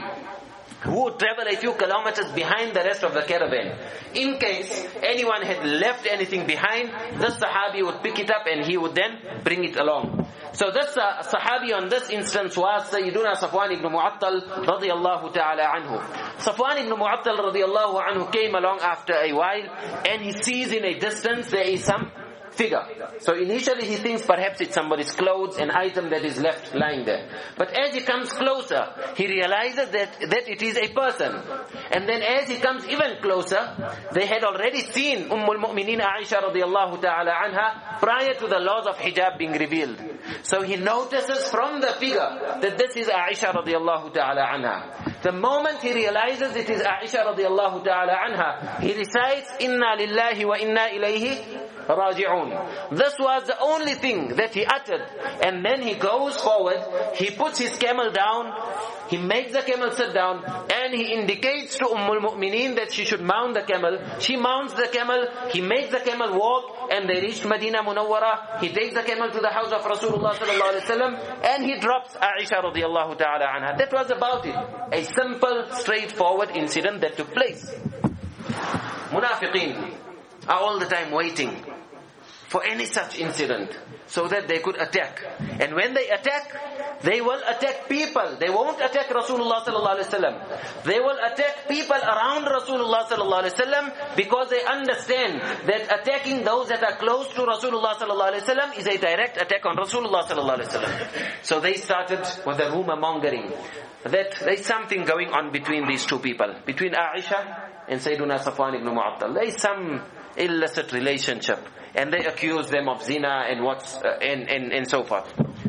who would travel a few kilometers behind the rest of the caravan. In case anyone had left anything behind, this sahabi would pick it up and he would then bring it along. So this Sahabi on this instance was Sayyiduna Safwan ibn Mu'attal radiyallahu ta'ala anhu. Safwan ibn Mu'attal radiyallahu anhu came along after a while, and he sees in a distance there is some figure. So initially he thinks perhaps it's somebody's clothes, an item that is left lying there. But as he comes closer, he realizes that it is a person. And then as he comes even closer, they had already seen Umm-ul-Mu'mineen Aisha radiyallahu ta'ala anha prior to the laws of hijab being revealed. So he notices from the figure that this is Aisha radiyallahu ta'ala anha. The moment he realizes it is Aisha radiyallahu ta'ala anha, he recites, Inna lillahi wa inna ilayhi raji'un. This was the only thing that he uttered. And then he goes forward, he puts his camel down, he makes the camel sit down, and he indicates to Umm-ul-Mu'mineen that she should mount the camel. She mounts the camel, he makes the camel walk, and they reach Medina Munawwara. He takes the camel to the house of Rasulullah sallallahu alaihi wasallam, and he drops Aisha radiyallahu ta'ala anha. That was about it. A simple, straightforward incident that took place. Munafiqeen are all the time waiting for any such incident so that they could attack. And when they attack, they will attack people. They won't attack Rasulullah sallallahu alaihi wasallam. They will attack people around Rasulullah sallallahu alaihi wasallam, because they understand that attacking those that are close to Rasulullah sallallahu alaihi wasallam is a direct attack on Rasulullah sallallahu alaihi wasallam. So they started with the rumor mongering that there's something going on between these two people, between Aisha and Sayyiduna Safwan ibn Mu'attal. There is some illicit relationship, and they accuse them of zina and so forth.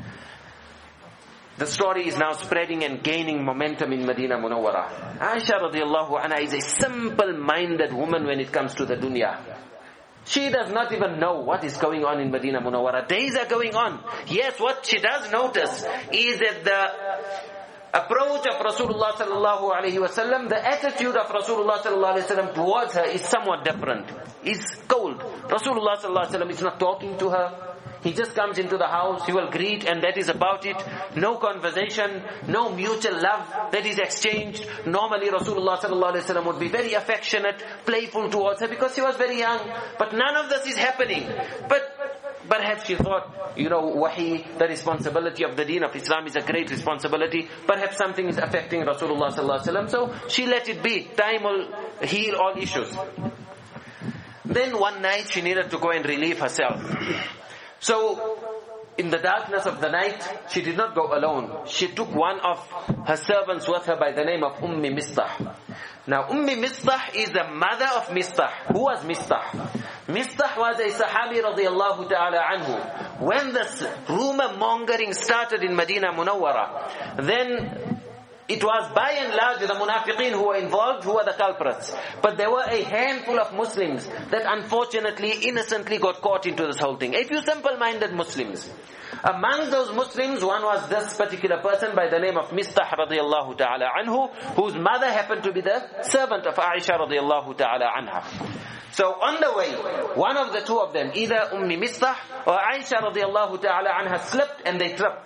The story is now spreading and gaining momentum in Medina Munawwara. Aisha radiyallahu anha is a simple-minded woman when it comes to the dunya. She does not even know what is going on in Medina Munawwara. Days are going on. Yes, what she does notice is that the approach of Rasulullah sallallahu alaihi wasallam, the attitude of Rasulullah sallallahu alaihi wasallam towards her is somewhat different. Is cold. Rasulullah sallallahu alaihi wasallam is not talking to her. He just comes into the house, he will greet, and that is about it. No conversation, no mutual love that is exchanged. Normally Rasulullah sallallahu alaihi wasallam would be very affectionate, playful towards her because she was very young. But none of this is happening. But perhaps she thought, wahi, the responsibility of the deen of Islam is a great responsibility. Perhaps something is affecting Rasulullah sallallahu alaihi wasallam. So she let it be. Time will heal all issues. Then one night she needed to go and relieve herself. So, in the darkness of the night, she did not go alone. She took one of her servants with her by the name of Mistah. Now, Mistah is the mother of Mistah. Who was Mistah? Mistah was a Sahabi radiyallahu ta'ala anhu. When this rumor mongering started in Medina Munawwara, then it was by and large the munafiqeen who were involved, who were the culprits. But there were a handful of Muslims that unfortunately, innocently got caught into this whole thing. A few simple-minded Muslims. Among those Muslims, one was this particular person by the name of Mistah radiyallahu ta'ala anhu, whose mother happened to be the servant of Aisha radiyallahu ta'ala anha. So on the way, one of the two of them, either Mistah or Aisha radiyallahu ta'ala anha, slipped and they tripped.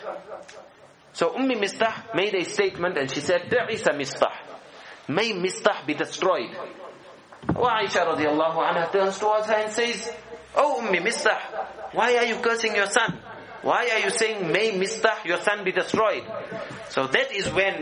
So Mistah made a statement and she said, Ta'isa Mistah. May Mistah be destroyed. Aisha radiallahu anha turns towards her and says, Oh Mistah, why are you cursing your son? Why are you saying, may Mistah, your son, be destroyed? So that is when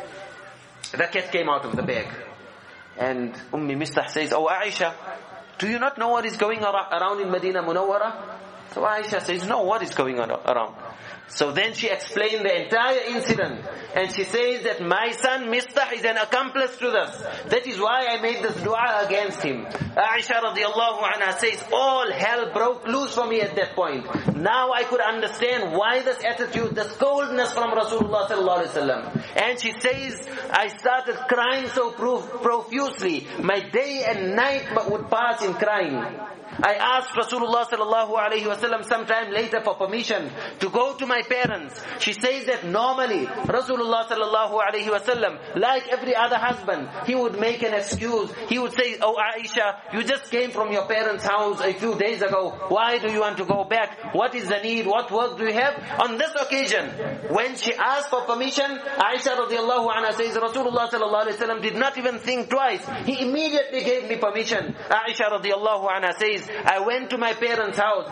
the cat came out of the bag. And Mistah says, Oh Aisha, do you not know what is going around in Medina Munawwara? So Aisha says, no, what is going on around? So then she explained the entire incident. And she says that my son Mistah is an accomplice to this. That is why I made this dua against him. Aisha radiallahu anha says, all hell broke loose for me at that point. Now I could understand why this attitude, this coldness from Rasulullah sallallahu alaihi wasallam. And she says, I started crying so profusely. My day and night would pass in crying. I asked Rasulullah sallallahu alaihi wasallam sometime later for permission to go to my parents. She says that normally Rasulullah sallallahu alaihi wasallam, like every other husband, he would make an excuse. He would say, Oh Aisha, you just came from your parents' house a few days ago. Why do you want to go back? What is the need? What work do you have? On this occasion, when she asked for permission, Aisha radiallahu anha says, Rasulullah sallallahu alaihi wasallam did not even think twice. He immediately gave me permission. Aisha radiallahu anha says, I went to my parents' house. I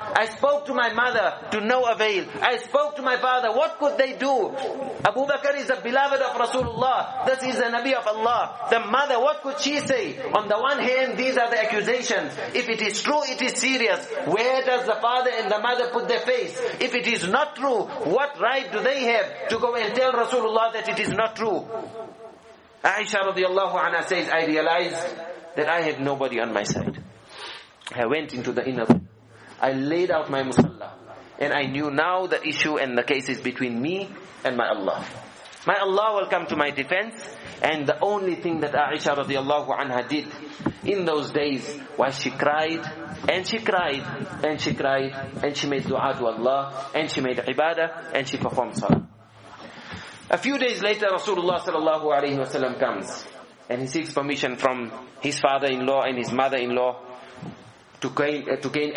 spoke to my mother to no avail. I spoke to my father. What could they do? Abu Bakr is the beloved of Rasulullah. This is the Nabi of Allah. The mother, what could she say? On the one hand, these are the accusations. If it is true, it is serious. Where does the father and the mother put their face? If it is not true, what right do they have to go and tell Rasulullah that it is not true? Aisha radiallahu anha says, I realized that I had nobody on my side. I went into the inner room. I laid out my musalla. And I knew now the issue and the case is between me and my Allah. My Allah will come to my defense. And the only thing that Aisha radiallahu anha did in those days was she cried, and she cried, and she cried, and she made dua to Allah, and she made ibadah, and she performed salah. A few days later, Rasulullah sallallahu alayhi wa sallam comes, and he seeks permission from his father-in-law and his mother-in-law to gain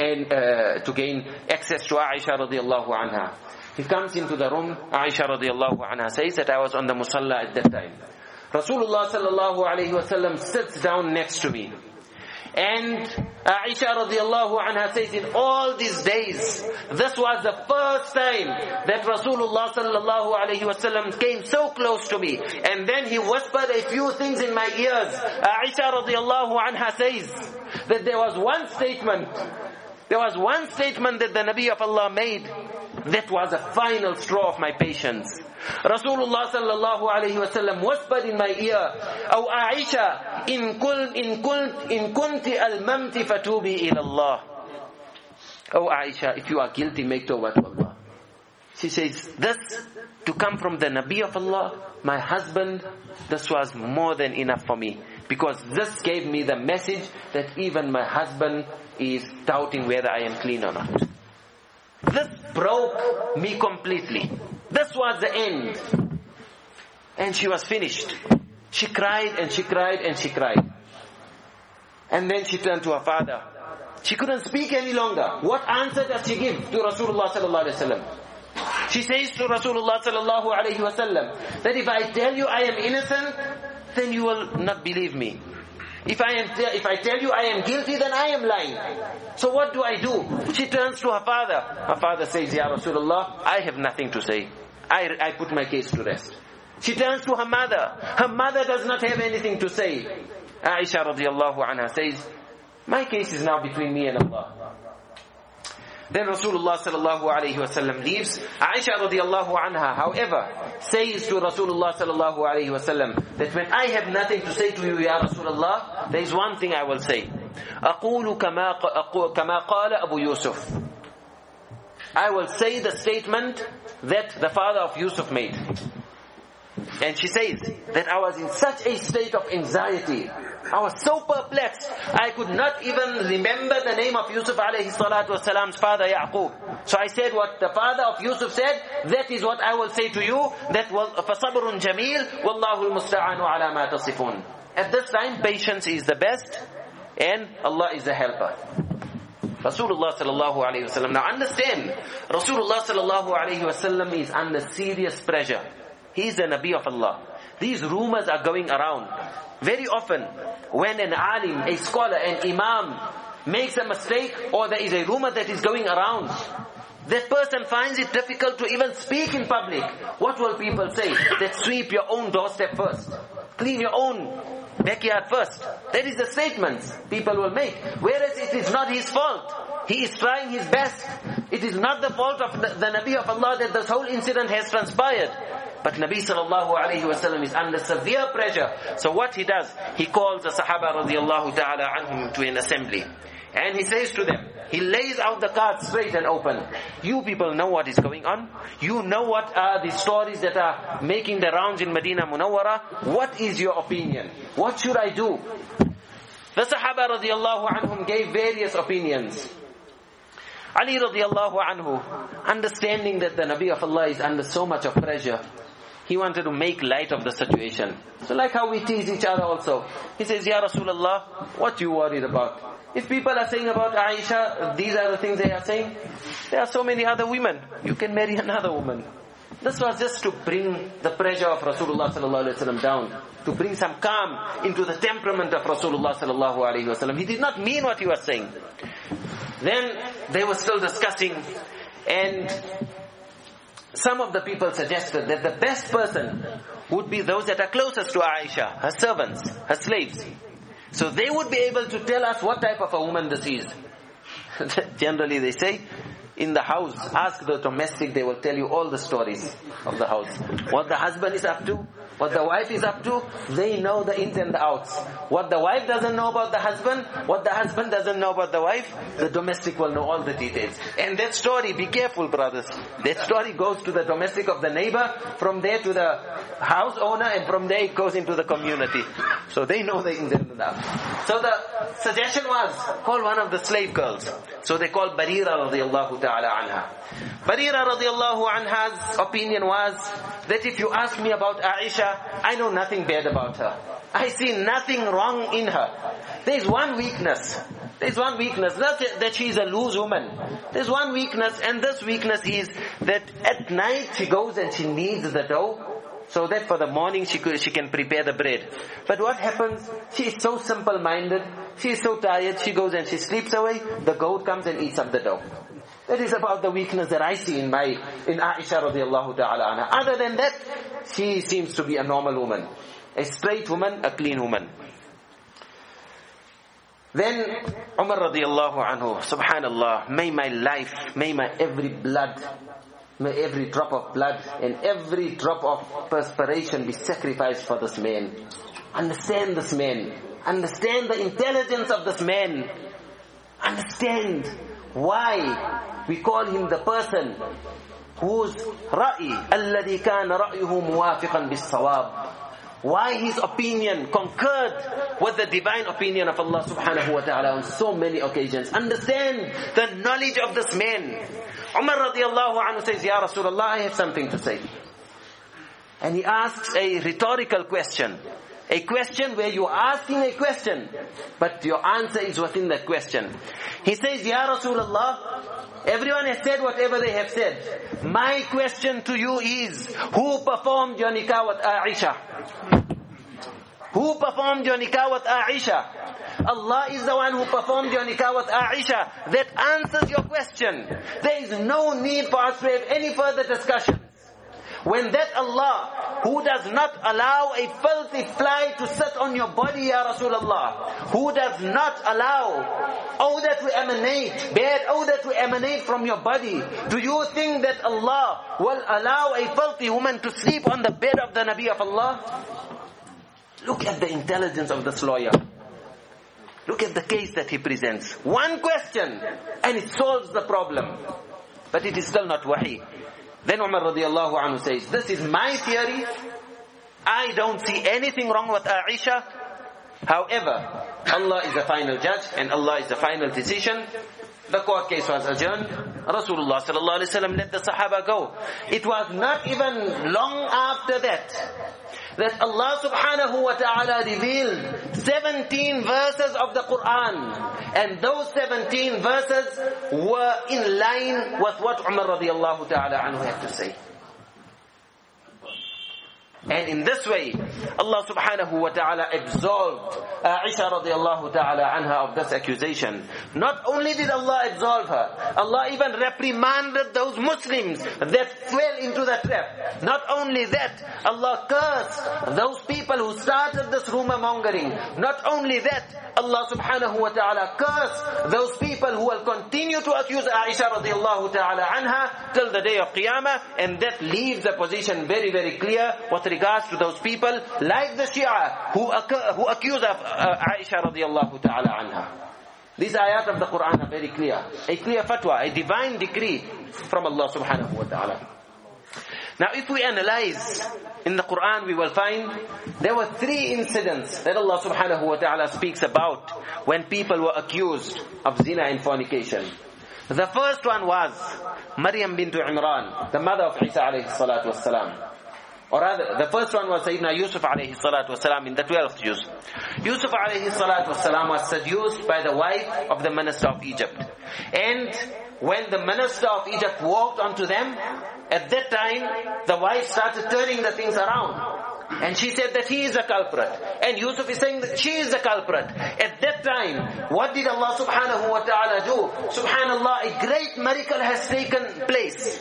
access to Aisha radiallahu anha. He comes into the room. Aisha radiallahu anha says that I was on the musalla at that time. Rasulullah sallallahu alayhi wa sallam sits down next to me. And Aisha radiallahu anha says, in all these days, this was the first time that Rasulullah sallallahu alayhi wa sallam came so close to me. And then he whispered a few things in my ears. Aisha radiallahu anha says that there was one statement that the Nabi of Allah made that was a final straw of my patience. Rasulullah sallallahu alayhi wa sallam whispered in my ear, "O Aisha, in kunti al-mamti fatubi ila Allah." Oh Aisha, if you are guilty, make tawbah to Allah. She says, this to come from the Nabi of Allah, my husband, this was more than enough for me. Because this gave me the message that even my husband is doubting whether I am clean or not. This broke me completely. This was the end. And she was finished. She cried and she cried and she cried. And then she turned to her father. She couldn't speak any longer. What answer does she give to Rasulullah sallallahu alaihi wasallam? She says to Rasulullah sallallahu alaihi wasallam that if I tell you I am innocent, then you will not believe me. If I tell you I am guilty, then I am lying. So what do I do? She turns to her father. Her father says, Ya Rasulullah, I have nothing to say. I put my case to rest. She turns to her mother. Her mother does not have anything to say. Aisha radiallahu anha says, my case is now between me and Allah. Then Rasulullah sallallahu alayhi wa sallam leaves. Aisha radiallahu anha, however, says to Rasulullah sallallahu alayhi wa sallam that when I have nothing to say to you, Ya Rasulullah, there is one thing I will say. أقول كما قال أبو يوسف. I will say the statement that the father of Yusuf made. And she says that I was in such a state of anxiety. I was so perplexed. I could not even remember the name of Yusuf alayhi salatu wasalam's father, Yaqub. So I said what the father of Yusuf said, that is what I will say to you. That was فَصَبْرٌ جَمِيلٌ وَاللَّهُ الْمُسْتَعَانُ عَلَى مَا تَصِفُونَ. At this time, patience is the best and Allah is the helper. Rasulullah sallallahu alayhi wa sallam. Now understand, Rasulullah sallallahu alayhi wa sallam is under serious pressure. He is the Nabi of Allah. These rumors are going around. Very often, when an alim, a scholar, an imam makes a mistake or there is a rumor that is going around, that person finds it difficult to even speak in public. What will people say? That sweep your own doorstep first. Clean your own backyard first. That is the statements people will make. Whereas it is not his fault. He is trying his best. It is not the fault of the Nabi of Allah that this whole incident has transpired. But Nabi sallallahu alayhi wa sallam is under severe pressure. So what he does, he calls the Sahaba radiallahu ta'ala anhum to an assembly. And he says to them, he lays out the cards straight and open. You people know what is going on. You know what are the stories that are making the rounds in Medina Munawwara. What is your opinion? What should I do? The Sahaba radiallahu anhum gave various opinions. Ali radiallahu anhu, understanding that the Nabi of Allah is under so much of pressure, he wanted to make light of the situation. So like how we tease each other also. He says, Ya Rasulullah, what you worried about? If people are saying about Aisha, these are the things they are saying. There are so many other women. You can marry another woman. This was just to bring the pressure of Rasulullah sallallahu alaihi wasallam down. To bring some calm into the temperament of Rasulullah sallallahu alaihi wasallam. He did not mean what he was saying. Then they were still discussing, and some of the people suggested that the best person would be those that are closest to Aisha, her servants, her slaves. So they would be able to tell us what type of a woman this is. Generally they say, in the house, ask the domestic, they will tell you all the stories of the house. What the husband is up to, what the wife is up to, they know the ins and the outs. What the wife doesn't know about the husband, what the husband doesn't know about the wife, the domestic will know all the details. And that story, be careful brothers, that story goes to the domestic of the neighbor, from there to the house owner, and from there it goes into the community. So they know the ins and the outs. So the suggestion was, call one of the slave girls. So they called Barira radiallahu ta'ala anha. Barira radiallahu anha's opinion was that if you ask me about Aisha, I know nothing bad about her. I see nothing wrong in her. There's one weakness. Not that she's a loose woman. There's one weakness, and this weakness is that at night she goes and she kneads the dough, so that for the morning she can prepare the bread. But what happens? She is so simple-minded. She is so tired. She goes and she sleeps away. The goat comes and eats up the dough. That is about the weakness that I see in Aisha radiallahu ta'ala anha. Other than that, she seems to be a normal woman. A straight woman, a clean woman. Then Umar radiallahu anhu, subhanallah, may my life, may my every drop of blood and every drop of perspiration be sacrificed for this man. Understand this man. Understand the intelligence of this man. Understand why we call him the person whose ra'i, alladhi kana ra'yuhu muwafiqan bis-sawab. Why his opinion concurred with the divine opinion of Allah subhanahu wa ta'ala on so many occasions. Understand the knowledge of this man. Umar radiallahu anhu says, Ya Rasulullah, I have something to say. And he asks a rhetorical question. A question where you are asking a question, but your answer is within that question. He says, Ya Rasulullah, everyone has said whatever they have said. My question to you is, who performed your nikah with Aisha? Who performed your nikah with Aisha? Allah is the one who performed your nikah with Aisha. That answers your question. There is no need for us to have any further discussion. When that Allah, who does not allow a filthy fly to sit on your body, Ya Rasulullah, who does not allow odor to emanate, bad odor to emanate from your body, do you think that Allah will allow a filthy woman to sleep on the bed of the Nabi of Allah? Look at the intelligence of this lawyer. Look at the case that he presents. One question, and it solves the problem. But it is still not wahi. Then Umar radiallahu anhu says, this is my theory. I don't see anything wrong with Aisha. However, Allah is the final judge and Allah is the final decision. The court case was adjourned. Rasulullah sallallahu alaihi wasallam let the Sahaba go. It was not even long after that Allah subhanahu wa ta'ala revealed 17 verses of the Quran. And those 17 verses were in line with what Umar radiallahu ta'ala anhu had to say. And in this way, Allah subhanahu wa ta'ala absolved Aisha radiallahu ta'ala anha of this accusation. Not only did Allah absolve her, Allah even reprimanded those Muslims that fell into the trap. Not only that, Allah cursed those people who started this rumor mongering. Not only that, Allah subhanahu wa ta'ala cursed those people who will continue to accuse Aisha radiallahu ta'ala anha till the day of Qiyamah, and that leaves the position very, very clear with regards to those people like the Shia who accuse of Aisha radiallahu ta'ala anha. These ayat of the Quran are very clear. A clear fatwa, a divine decree from Allah subhanahu wa ta'ala. Now if we analyze in the Quran, we will find there were 3 incidents that Allah subhanahu wa ta'ala speaks about when people were accused of zina and fornication. The first one was Maryam bint Imran, the mother of Isa alayhi salatu wassalam. Or rather, the first one was Sayyidina Yusuf alayhi salatu wassalam in the 12th juz. Yusuf alayhi salatu wassalam was seduced by the wife of the minister of Egypt. And when the minister of Egypt walked onto them, at that time, the wife started turning the things around. and she said that he is the culprit, and Yusuf is saying that she is the culprit. At that time, what did Allah subhanahu wa ta'ala do? Subhanallah, a great miracle has taken place.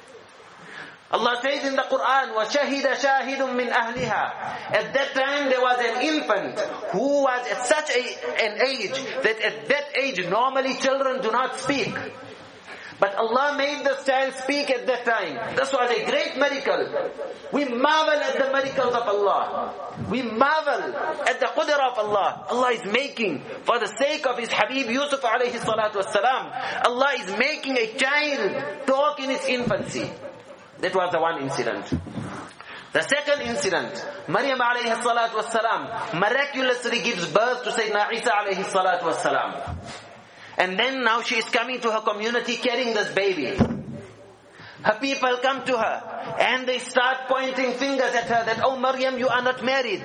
Allah says in the Quran, وَشَهِدَ شَاهِدٌ مِّنْ أَهْلِهَا. At that time there was an infant who was at such an age that at that age normally children do not speak. But Allah made this child speak at that time. This was a great miracle. We marvel at the miracles of Allah. We marvel at the qudra of Allah. Allah is making, for the sake of His Habib Yusuf alayhi salatu wasalam, Allah is making a child talk in its infancy. That was the one incident. The second incident, Maryam alayhi salatu wassalam miraculously gives birth to Sayyidina Isa alayhi salatu wassalam. And then now she is coming to her community carrying this baby. Her people come to her and they start pointing fingers at her that, oh Maryam, you are not married.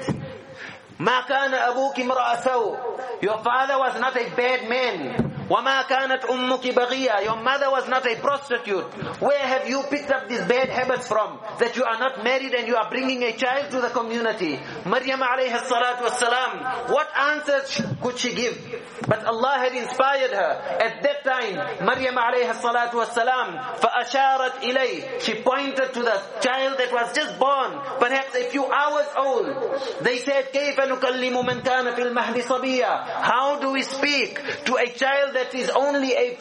مَا كَانَ أَبُوكِ امْرَأَ سَوْءٍ. Your father was not a bad man. وَمَا كَانَتْ أُمُّكِ بَغِيًّا. Your mother was not a prostitute. Where have you picked up these bad habits from? That you are not married and you are bringing a child to the community. Maryam alayhi salatu wassalam, what answers could she give? But Allah had inspired her. At that time, Maryam alayhi salatu wassalam, فَأَشَارَتْ إِلَيْهِ. She pointed to the child that was just born, perhaps a few hours old. They said, كَيْفَ نُكَلِّمُ مَنْ كَانَ فِي الْمَهْدِ صَبِيًّا. How do we speak to a child that is only a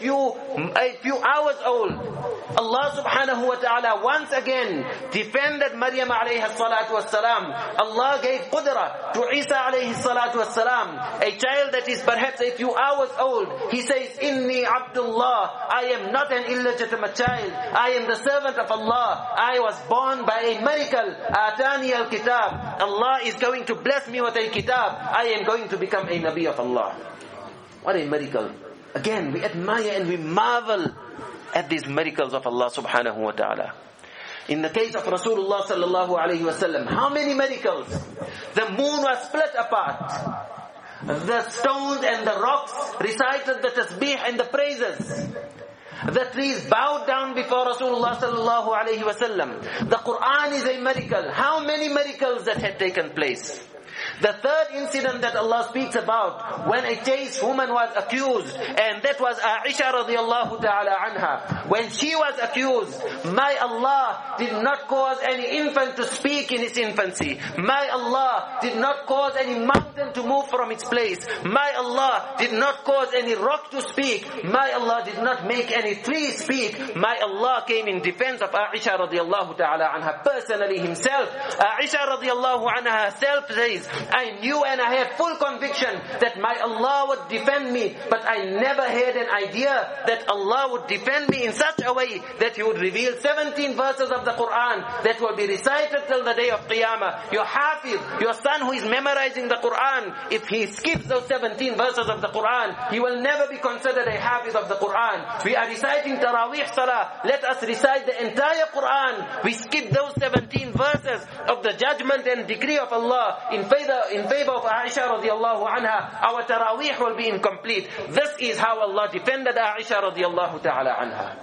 few hours old? Allah subhanahu wa ta'ala once again defended Maryam alayhi salatu wassalam. Allah gave qudra to Isa alayhi salatu wassalam, a child that is perhaps a few hours old. He says, Inni Abdullah, I am not an illegitimate child. I am the servant of Allah. I was born by a miracle. Atani al-kitab. Allah is going to bless me with a kitab. I am going to become a Nabi of Allah. What a miracle. Again, we admire and we marvel at these miracles of Allah subhanahu wa ta'ala. In the case of Rasulullah sallallahu alayhi wa sallam, how many miracles? The moon was split apart. The stones and the rocks recited the tasbih and the praises. The trees bowed down before Rasulullah sallallahu alayhi wa sallam. The Quran is a miracle. How many miracles that had taken place? The third incident that Allah speaks about, when a chaste woman was accused, and that was Aisha radiallahu ta'ala anha. When she was accused, my Allah did not cause any infant to speak in its infancy. My Allah did not cause any mountain to move from its place. My Allah did not cause any rock to speak. My Allah did not make any tree speak. My Allah came in defense of Aisha radiallahu ta'ala anha personally himself. Aisha radiallahu anha herself says, I knew and I had full conviction that my Allah would defend me, but I never had an idea that Allah would defend me in such a way that He would reveal 17 verses of the Quran that will be recited till the day of Qiyamah. Your Hafiz, your son who is memorizing the Quran, if he skips those 17 verses of the Quran, he will never be considered a Hafiz of the Quran. We are reciting Taraweeh Salah. Let us recite the entire Quran. We skip those 17 verses of the judgment and decree of Allah in favor of Aisha radiallahu anha. Our Taraweeh will be incomplete. This is how Allah defended Aisha radiallahu ta'ala anha.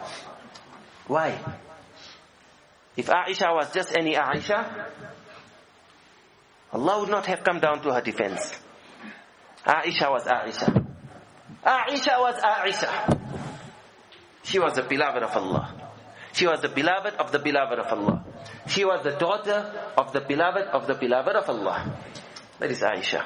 Why? If Aisha was just any Aisha, Allah would not have come down to her defense. Aisha was Aisha. Aisha was Aisha. She was the beloved of Allah. She was the beloved of the beloved of Allah. She was the daughter of the beloved of the beloved of Allah. That is Aisha.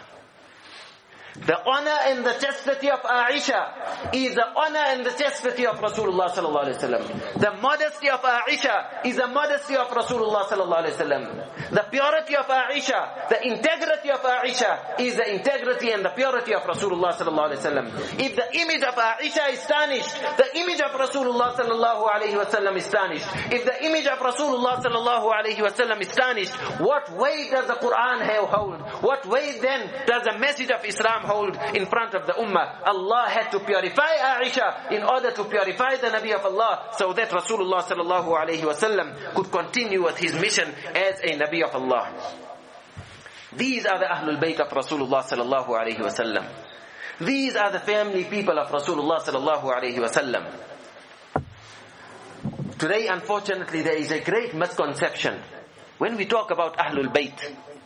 The honor and the chastity of Aisha is the honor and the chastity of Rasulullah sallallahu alaihi wasallam. The modesty of Aisha is the modesty of Rasulullah sallallahu alaihi wasallam. The purity of Aisha, the integrity of Aisha is the integrity and the purity of Rasulullah sallallahu alaihi wasallam. If the image of Aisha is tarnished, the image of Rasulullah sallallahu alaihi wasallam is tarnished. If the image of Rasulullah sallallahu alaihi wasallam is tarnished, what weight does the Quran hold? What weight then does the message of Islam hold in front of the Ummah? Allah had to purify Aisha in order to purify the Nabi of Allah, so that Rasulullah sallallahu alaihi wasallam could continue with his mission as a Nabi of Allah. These are the Ahlul Bayt of Rasulullah sallallahu alaihi wasallam. These are the family people of Rasulullah sallallahu alaihi wasallam. Today, unfortunately, there is a great misconception. When we talk about Ahlul Bayt,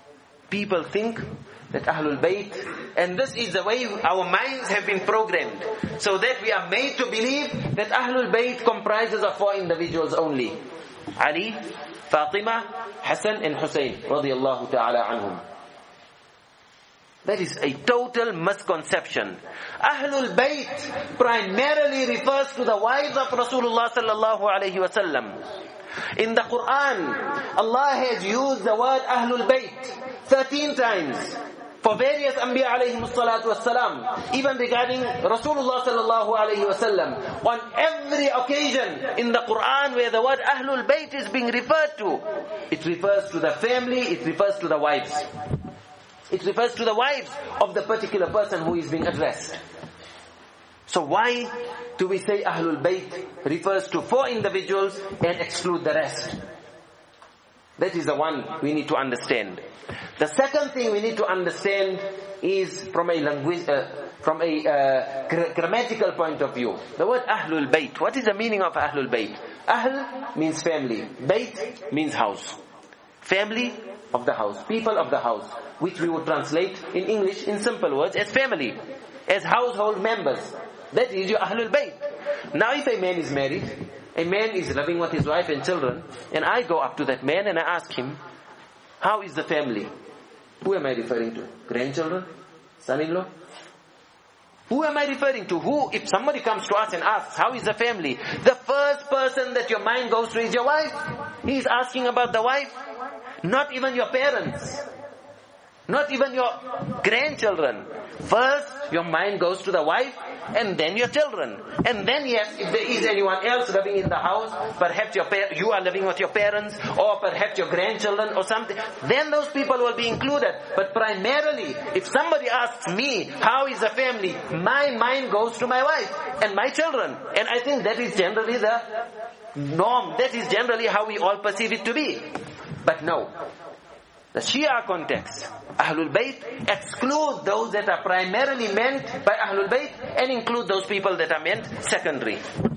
People think that Ahlul Bayt, and this is the way our minds have been programmed, so that we are made to believe that Ahlul Bayt comprises of 4 individuals only. Ali, Fatima, Hassan and Hussein radiyallahu ta'ala anhum. That is a total misconception. Ahlul Bayt primarily refers to the wives of Rasulullah sallallahu alayhi wasallam. In the Quran, Allah has used the word Ahlul Bayt 13 times for various Anbiya alayhi salatu wassalam, even regarding Rasulullah sallallahu alayhi wasallam. On every occasion in the Quran where the word Ahlul Bayt is being referred to, it refers to the family, it refers to the wives. It refers to the wives of the particular person who is being addressed. So why do we say Ahlul Bayt refers to 4 individuals and exclude the rest? That is the one we need to understand. The second thing we need to understand is from a grammatical point of view. The word Ahlul Bayt. What is the meaning of Ahlul Bayt? Ahl means family. Bayt means house. Family of the house. People of the house. Which we would translate in English in simple words as family. As household members. That is your Ahlul Bayt. Now if a man is married, a man is living with his wife and children, and I go up to that man and I ask him, how is the family? Who am I referring to? Grandchildren? Son-in-law? Who am I referring to? Who? If somebody comes to us and asks, how is the family? The first person that your mind goes to is your wife. He is asking about the wife. Not even your parents. Not even your grandchildren. First, your mind goes to the wife, and then your children. And then, yes, if there is anyone else living in the house, perhaps you are living with your parents, or perhaps your grandchildren or something, then those people will be included. But primarily, if somebody asks me, how is the family? My mind goes to my wife and my children. And I think that is generally the norm. That is generally how we all perceive it to be. But no. The Shia context, Ahlul Bayt, exclude those that are primarily meant by Ahlul Bayt and include those people that are meant secondary.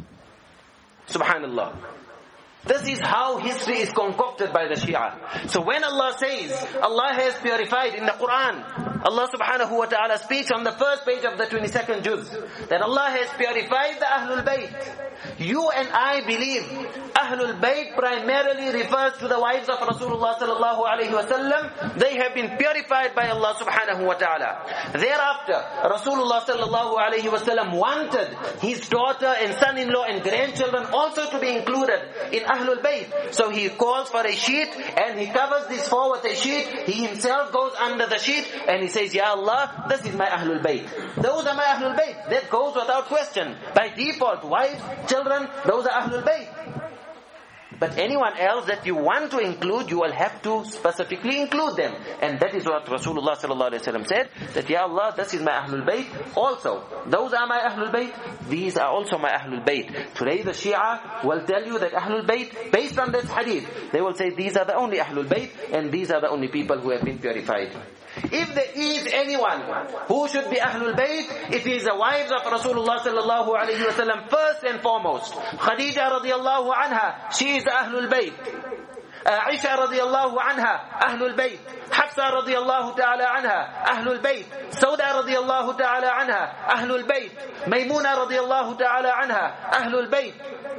Subhanallah. This is how history is concocted by the Shia. So when Allah says, Allah has purified in the Quran, Allah subhanahu wa ta'ala speaks on the first page of the 22nd juz, that Allah has purified the Ahlul Bayt. You and I believe Ahlul Bayt primarily refers to the wives of Rasulullah sallallahu alayhi wa sallam. They have been purified by Allah subhanahu wa ta'ala. Thereafter, Rasulullah sallallahu alayhi wa sallam wanted his daughter and son-in-law and grandchildren also to be included in Ahlul Bayt. So he calls for a sheet and he covers these 4 with a sheet. He himself goes under the sheet and he says, Ya Allah, this is my Ahlul Bayt. Those are my Ahlul Bayt. That goes without question. By default, wives, children, those are Ahlul Bayt. But anyone else that you want to include, you will have to specifically include them. And that is what Rasulullah sallallahu alaihi wasallam said, that Ya Allah, this is my Ahlul Bayt also. Those are my Ahlul Bayt. These are also my Ahlul Bayt. Today the Shia will tell you that Ahlul Bayt, based on this hadith, they will say these are the only Ahlul Bayt and these are the only people who have been purified. If there is anyone who should be Ahlul Bayt, it is the wives of Rasulullah sallallahu alayhi wa sallam first and foremost. Khadija radiallahu anha, she is Ahlul Bayt. Aisha radiallahu anha, Ahlul Bayt. Hafsa radiallahu ta'ala anha, Ahlul Bayt. Sauda radiallahu ta'ala anha, Ahlul Bayt. Maymuna radiallahu ta'ala anha, Ahlul Bayt.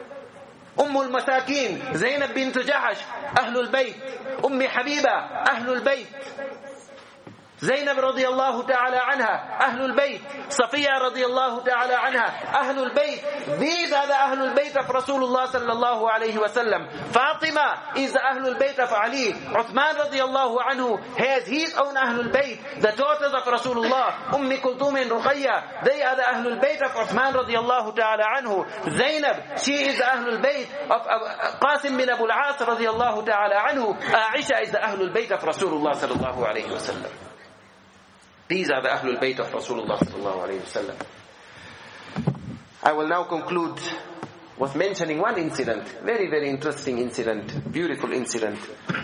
Ummul Masakin, Zainab bint Jahash, Ahlul Bayt. Ummi Habiba, Ahlul Bayt. Zainab radiyallahu ta'ala anha, Ahlul Bayt. Safiya radiyallahu ta'ala anha, Ahlul Bayt. These are the Ahlul Bayt of Rasulullah sallallahu alayhi wa sallam. Fatima is the Ahlul Bayt of Ali. Uthman radiyallahu anhu has his own Ahlul Bayt. The daughters of Rasulullah, Ummi Kulthum and Ruqayya, they are the Ahlul Bayt of Uthman radiyallahu ta'ala anhu. Zainab, she is the Ahlul Bayt of Qasim bin Abu al-As radiyallahu ta'ala anhu. Aisha is the Ahlul Bayt of Rasulullah sallallahu alayhi wa sallam. These are the Ahlul Bayt of Rasulullah sallallahu alayhi wa sallam. I will now conclude with mentioning one incident. Very, very interesting incident. Beautiful incident.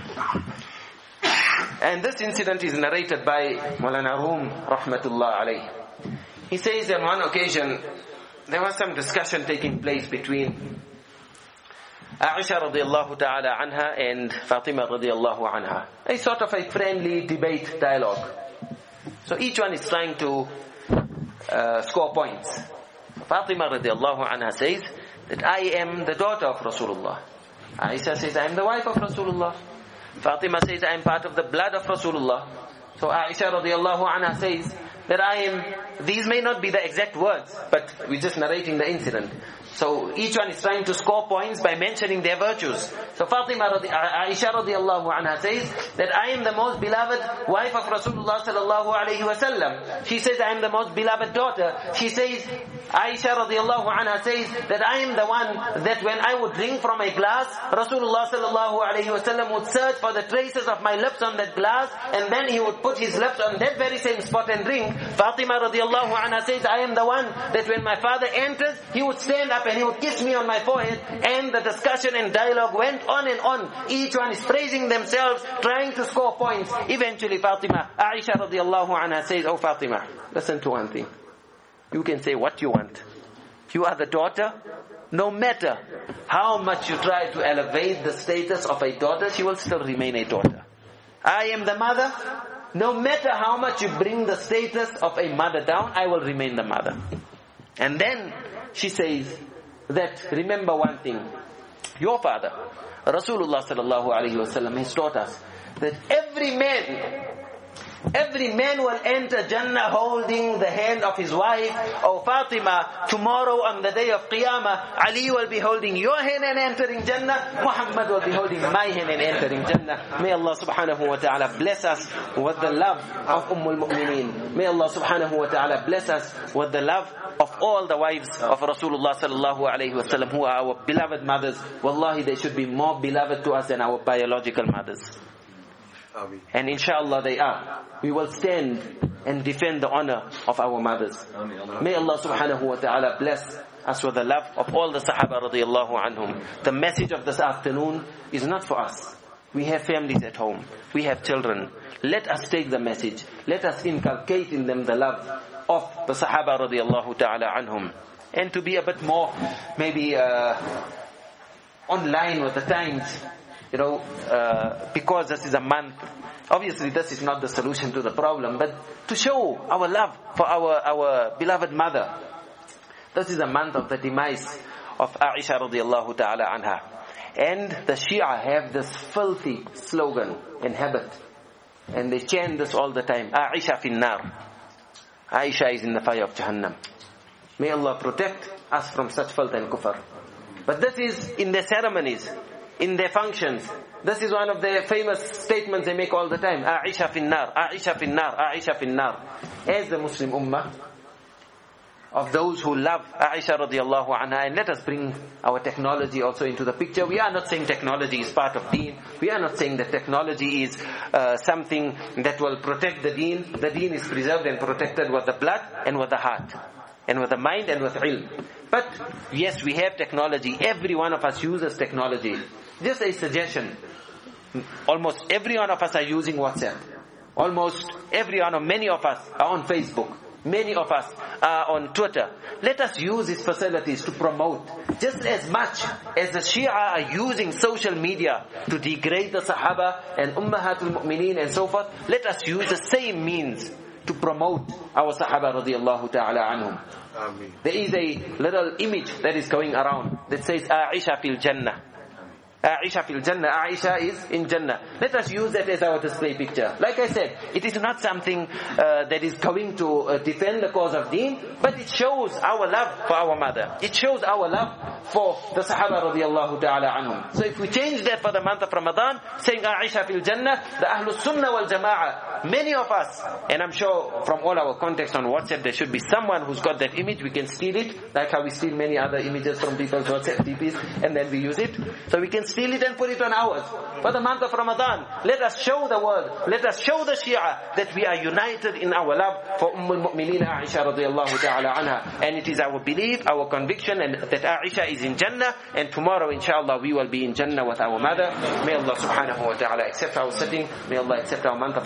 And this incident is narrated by Maulana Rum rahmatullah alayh. He says on one occasion, there was some discussion taking place between Aisha radiallahu ta'ala anha and Fatima radiallahu anha. A sort of a friendly debate dialogue. So each one is trying to score points. Fatima radiallahu anha says that I am the daughter of Rasulullah. Aisha says I am the wife of Rasulullah. Fatima says I am part of the blood of Rasulullah. So Aisha radiallahu anha says that I am, these may not be the exact words, but we're just narrating the incident. So each one is trying to score points by mentioning their virtues. So Aisha radiallahu anha says that I am the most beloved wife of Rasulullah sallallahu alayhi wa sallam. She says I am the most beloved daughter. She says, Aisha radiallahu anha says that I am the one that when I would drink from a glass, Rasulullah sallallahu alayhi wa sallam would search for the traces of my lips on that glass, and then he would put his lips on that very same spot and drink. Fatima radiallahu anha says I am the one that when my father enters, he would stand up and he would kiss me on my forehead, and the discussion and dialogue went on and on. Each one is praising themselves, trying to score points. Eventually Aisha radiallahu anha says, oh Fatima, listen to one thing. You can say what you want. You are the daughter. No matter how much you try to elevate the status of a daughter, she will still remain a daughter. I am the mother. No matter how much you bring the status of a mother down, I will remain the mother. And then she says that, remember one thing. Your father, Rasulullah sallallahu alayhi wa sallam, has taught us that every man will enter Jannah holding the hand of his wife. Oh Fatima, tomorrow on the day of Qiyamah, Ali will be holding your hand and entering Jannah. Muhammad will be holding my hand and entering Jannah. May Allah subhanahu wa ta'ala bless us with the love of Ummul Mu'mineen. May Allah subhanahu wa ta'ala bless us with the love of all the wives of Rasulullah sallallahu alayhi wa sallam, who are our beloved mothers. Wallahi, they should be more beloved to us than our biological mothers. And inshallah they are. We will stand and defend the honor of our mothers. May Allah subhanahu wa ta'ala bless us with the love of all the Sahaba radiallahu anhum. The message of this afternoon is not for us. We have families at home. We have children. Let us take the message. Let us inculcate in them the love of the Sahaba radiallahu ta'ala anhum. And to be a bit more maybe online with the times. Because this is a month, obviously this is not the solution to the problem, but to show our love for our beloved mother. This is a month of the demise of Aisha radiallahu ta'ala anha. And the Shia have this filthy slogan and habit, and they chant this all the time: Aisha finnar. Aisha is in the fire of Jahannam. May Allah protect us from such filth and kufr. But this is in their ceremonies, in their functions. This is one of their famous statements they make all the time. Aisha finnar, Aisha finnar, Aisha finnar. As the Muslim ummah, of those who love Aisha radiallahu anha, and let us bring our technology also into the picture. We are not saying technology is part of deen. We are not saying that technology is something that will protect the deen. The deen is preserved and protected with the blood and with the heart, and with the mind and with ilm. But yes, we have technology. Every one of us uses technology. Just a suggestion. Almost every one of us are using WhatsApp. Almost every one, or many of us are on Facebook. Many of us are on Twitter. Let us use these facilities to promote. Just as much as the Shia are using social media to degrade the Sahaba and Ummahatul Mu'mineen and so forth, let us use the same means to promote our Sahaba radiallahu ta'ala anhum. Ameen. There is a little image that is going around that says Aisha fil Jannah. Aisha fil Jannah. Aisha is in Jannah. Let us use that as our display picture. Like I said, it is not something that is going to defend the cause of deen, but it shows our love for our mother. It shows our love for the Sahaba radiallahu ta'ala anhum. So if we change that for the month of Ramadan, saying Aisha fil Jannah, the Ahlus Sunnah wal Jama'ah, many of us, and I'm sure from all our context on WhatsApp, there should be someone who's got that image. We can steal it, like how we steal many other images from people's WhatsApp DPs, and then we use it. So we can steal it and put it on ours. For the month of Ramadan, let us show the world, let us show the Shia that we are united in our love for Mu'mineen Aisha radiallahu ta'ala anha. And it is our belief, our conviction, and that Aisha is in Jannah, and tomorrow inshallah we will be in Jannah with our mother. May Allah subhanahu wa ta'ala accept our sitting. May Allah accept our month of Ramadan.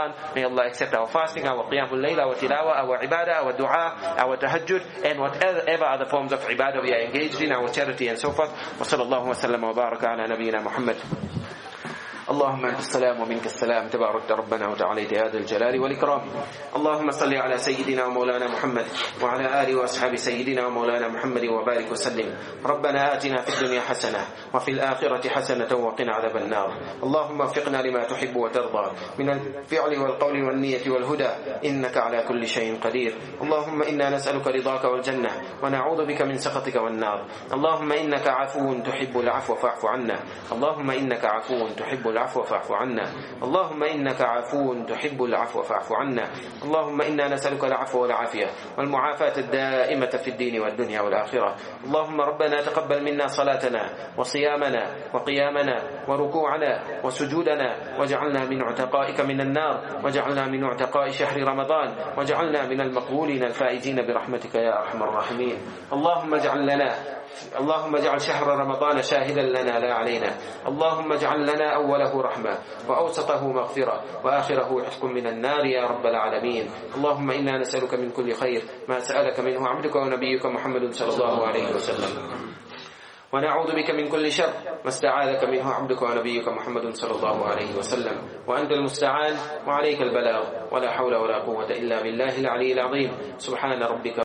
Ramadan. May Allah accept our fasting, our qiyamul layl, our tilawah, our ibadah, our dua, our tahajjud, and whatever other forms of ibadah we are engaged in, our charity and so forth. Wa sallallahu wa sallam wa baraka ala nabiyyina Muhammad. اللهم أنت السلام ومنك السلام تبارك ربنا وتعالى هذا الجلال والإكرام. اللهم صل على سيدنا ومولانا محمد وعلى آله وأصحاب سيدنا ومولانا محمد وبارك وسلم. ربنا آتنا في الدنيا حسنة وفي الآخرة حسنة وقنا عذاب النار. اللهم وفقنا لما تحب وترضى من الفعل والقول والنية والهدى إنك على كل شيء قدير. اللهم إنا نسألك رضاك والجنة ونعوذ بك من سخطك والنار. اللهم إنك عفو تحب العفو فاعف عنا. اللهم إنك عفو تحب العفو فاعف عنا. اللهم إنك عفو تحب العفو فاعف عنا. اللهم إنا نسألك العفو والعافية والمعافاة الدائمة في الدين والدنيا والآخرة. اللهم ربنا تقبل منا صلاتنا وصيامنا وقيامنا وركوعنا وسجودنا واجعلنا من عتقائك من النار واجعلنا من عتقاء شهر رمضان واجعلنا من المقبولين الفائزين برحمتك يا أرحم الراحمين. اللهم اجعل شهر رمضان شاهدا لنا لا علينا. اللهم اجعل لنا أوله رحمة وأوسطه مغفرة وآخره عتق من النار يا رب العالمين. اللهم إنا نسألك من كل خير ما سألك منه عبدك ونبيك محمد صلى الله عليه وسلم ونعوذ بك من كل شر ما استعاذك منه عبدك ونبيك محمد صلى الله عليه وسلم وأنت المستعان وعليك البلاغ ولا حول ولا قوة إلا بالله العلي العظيم. سبحان ربك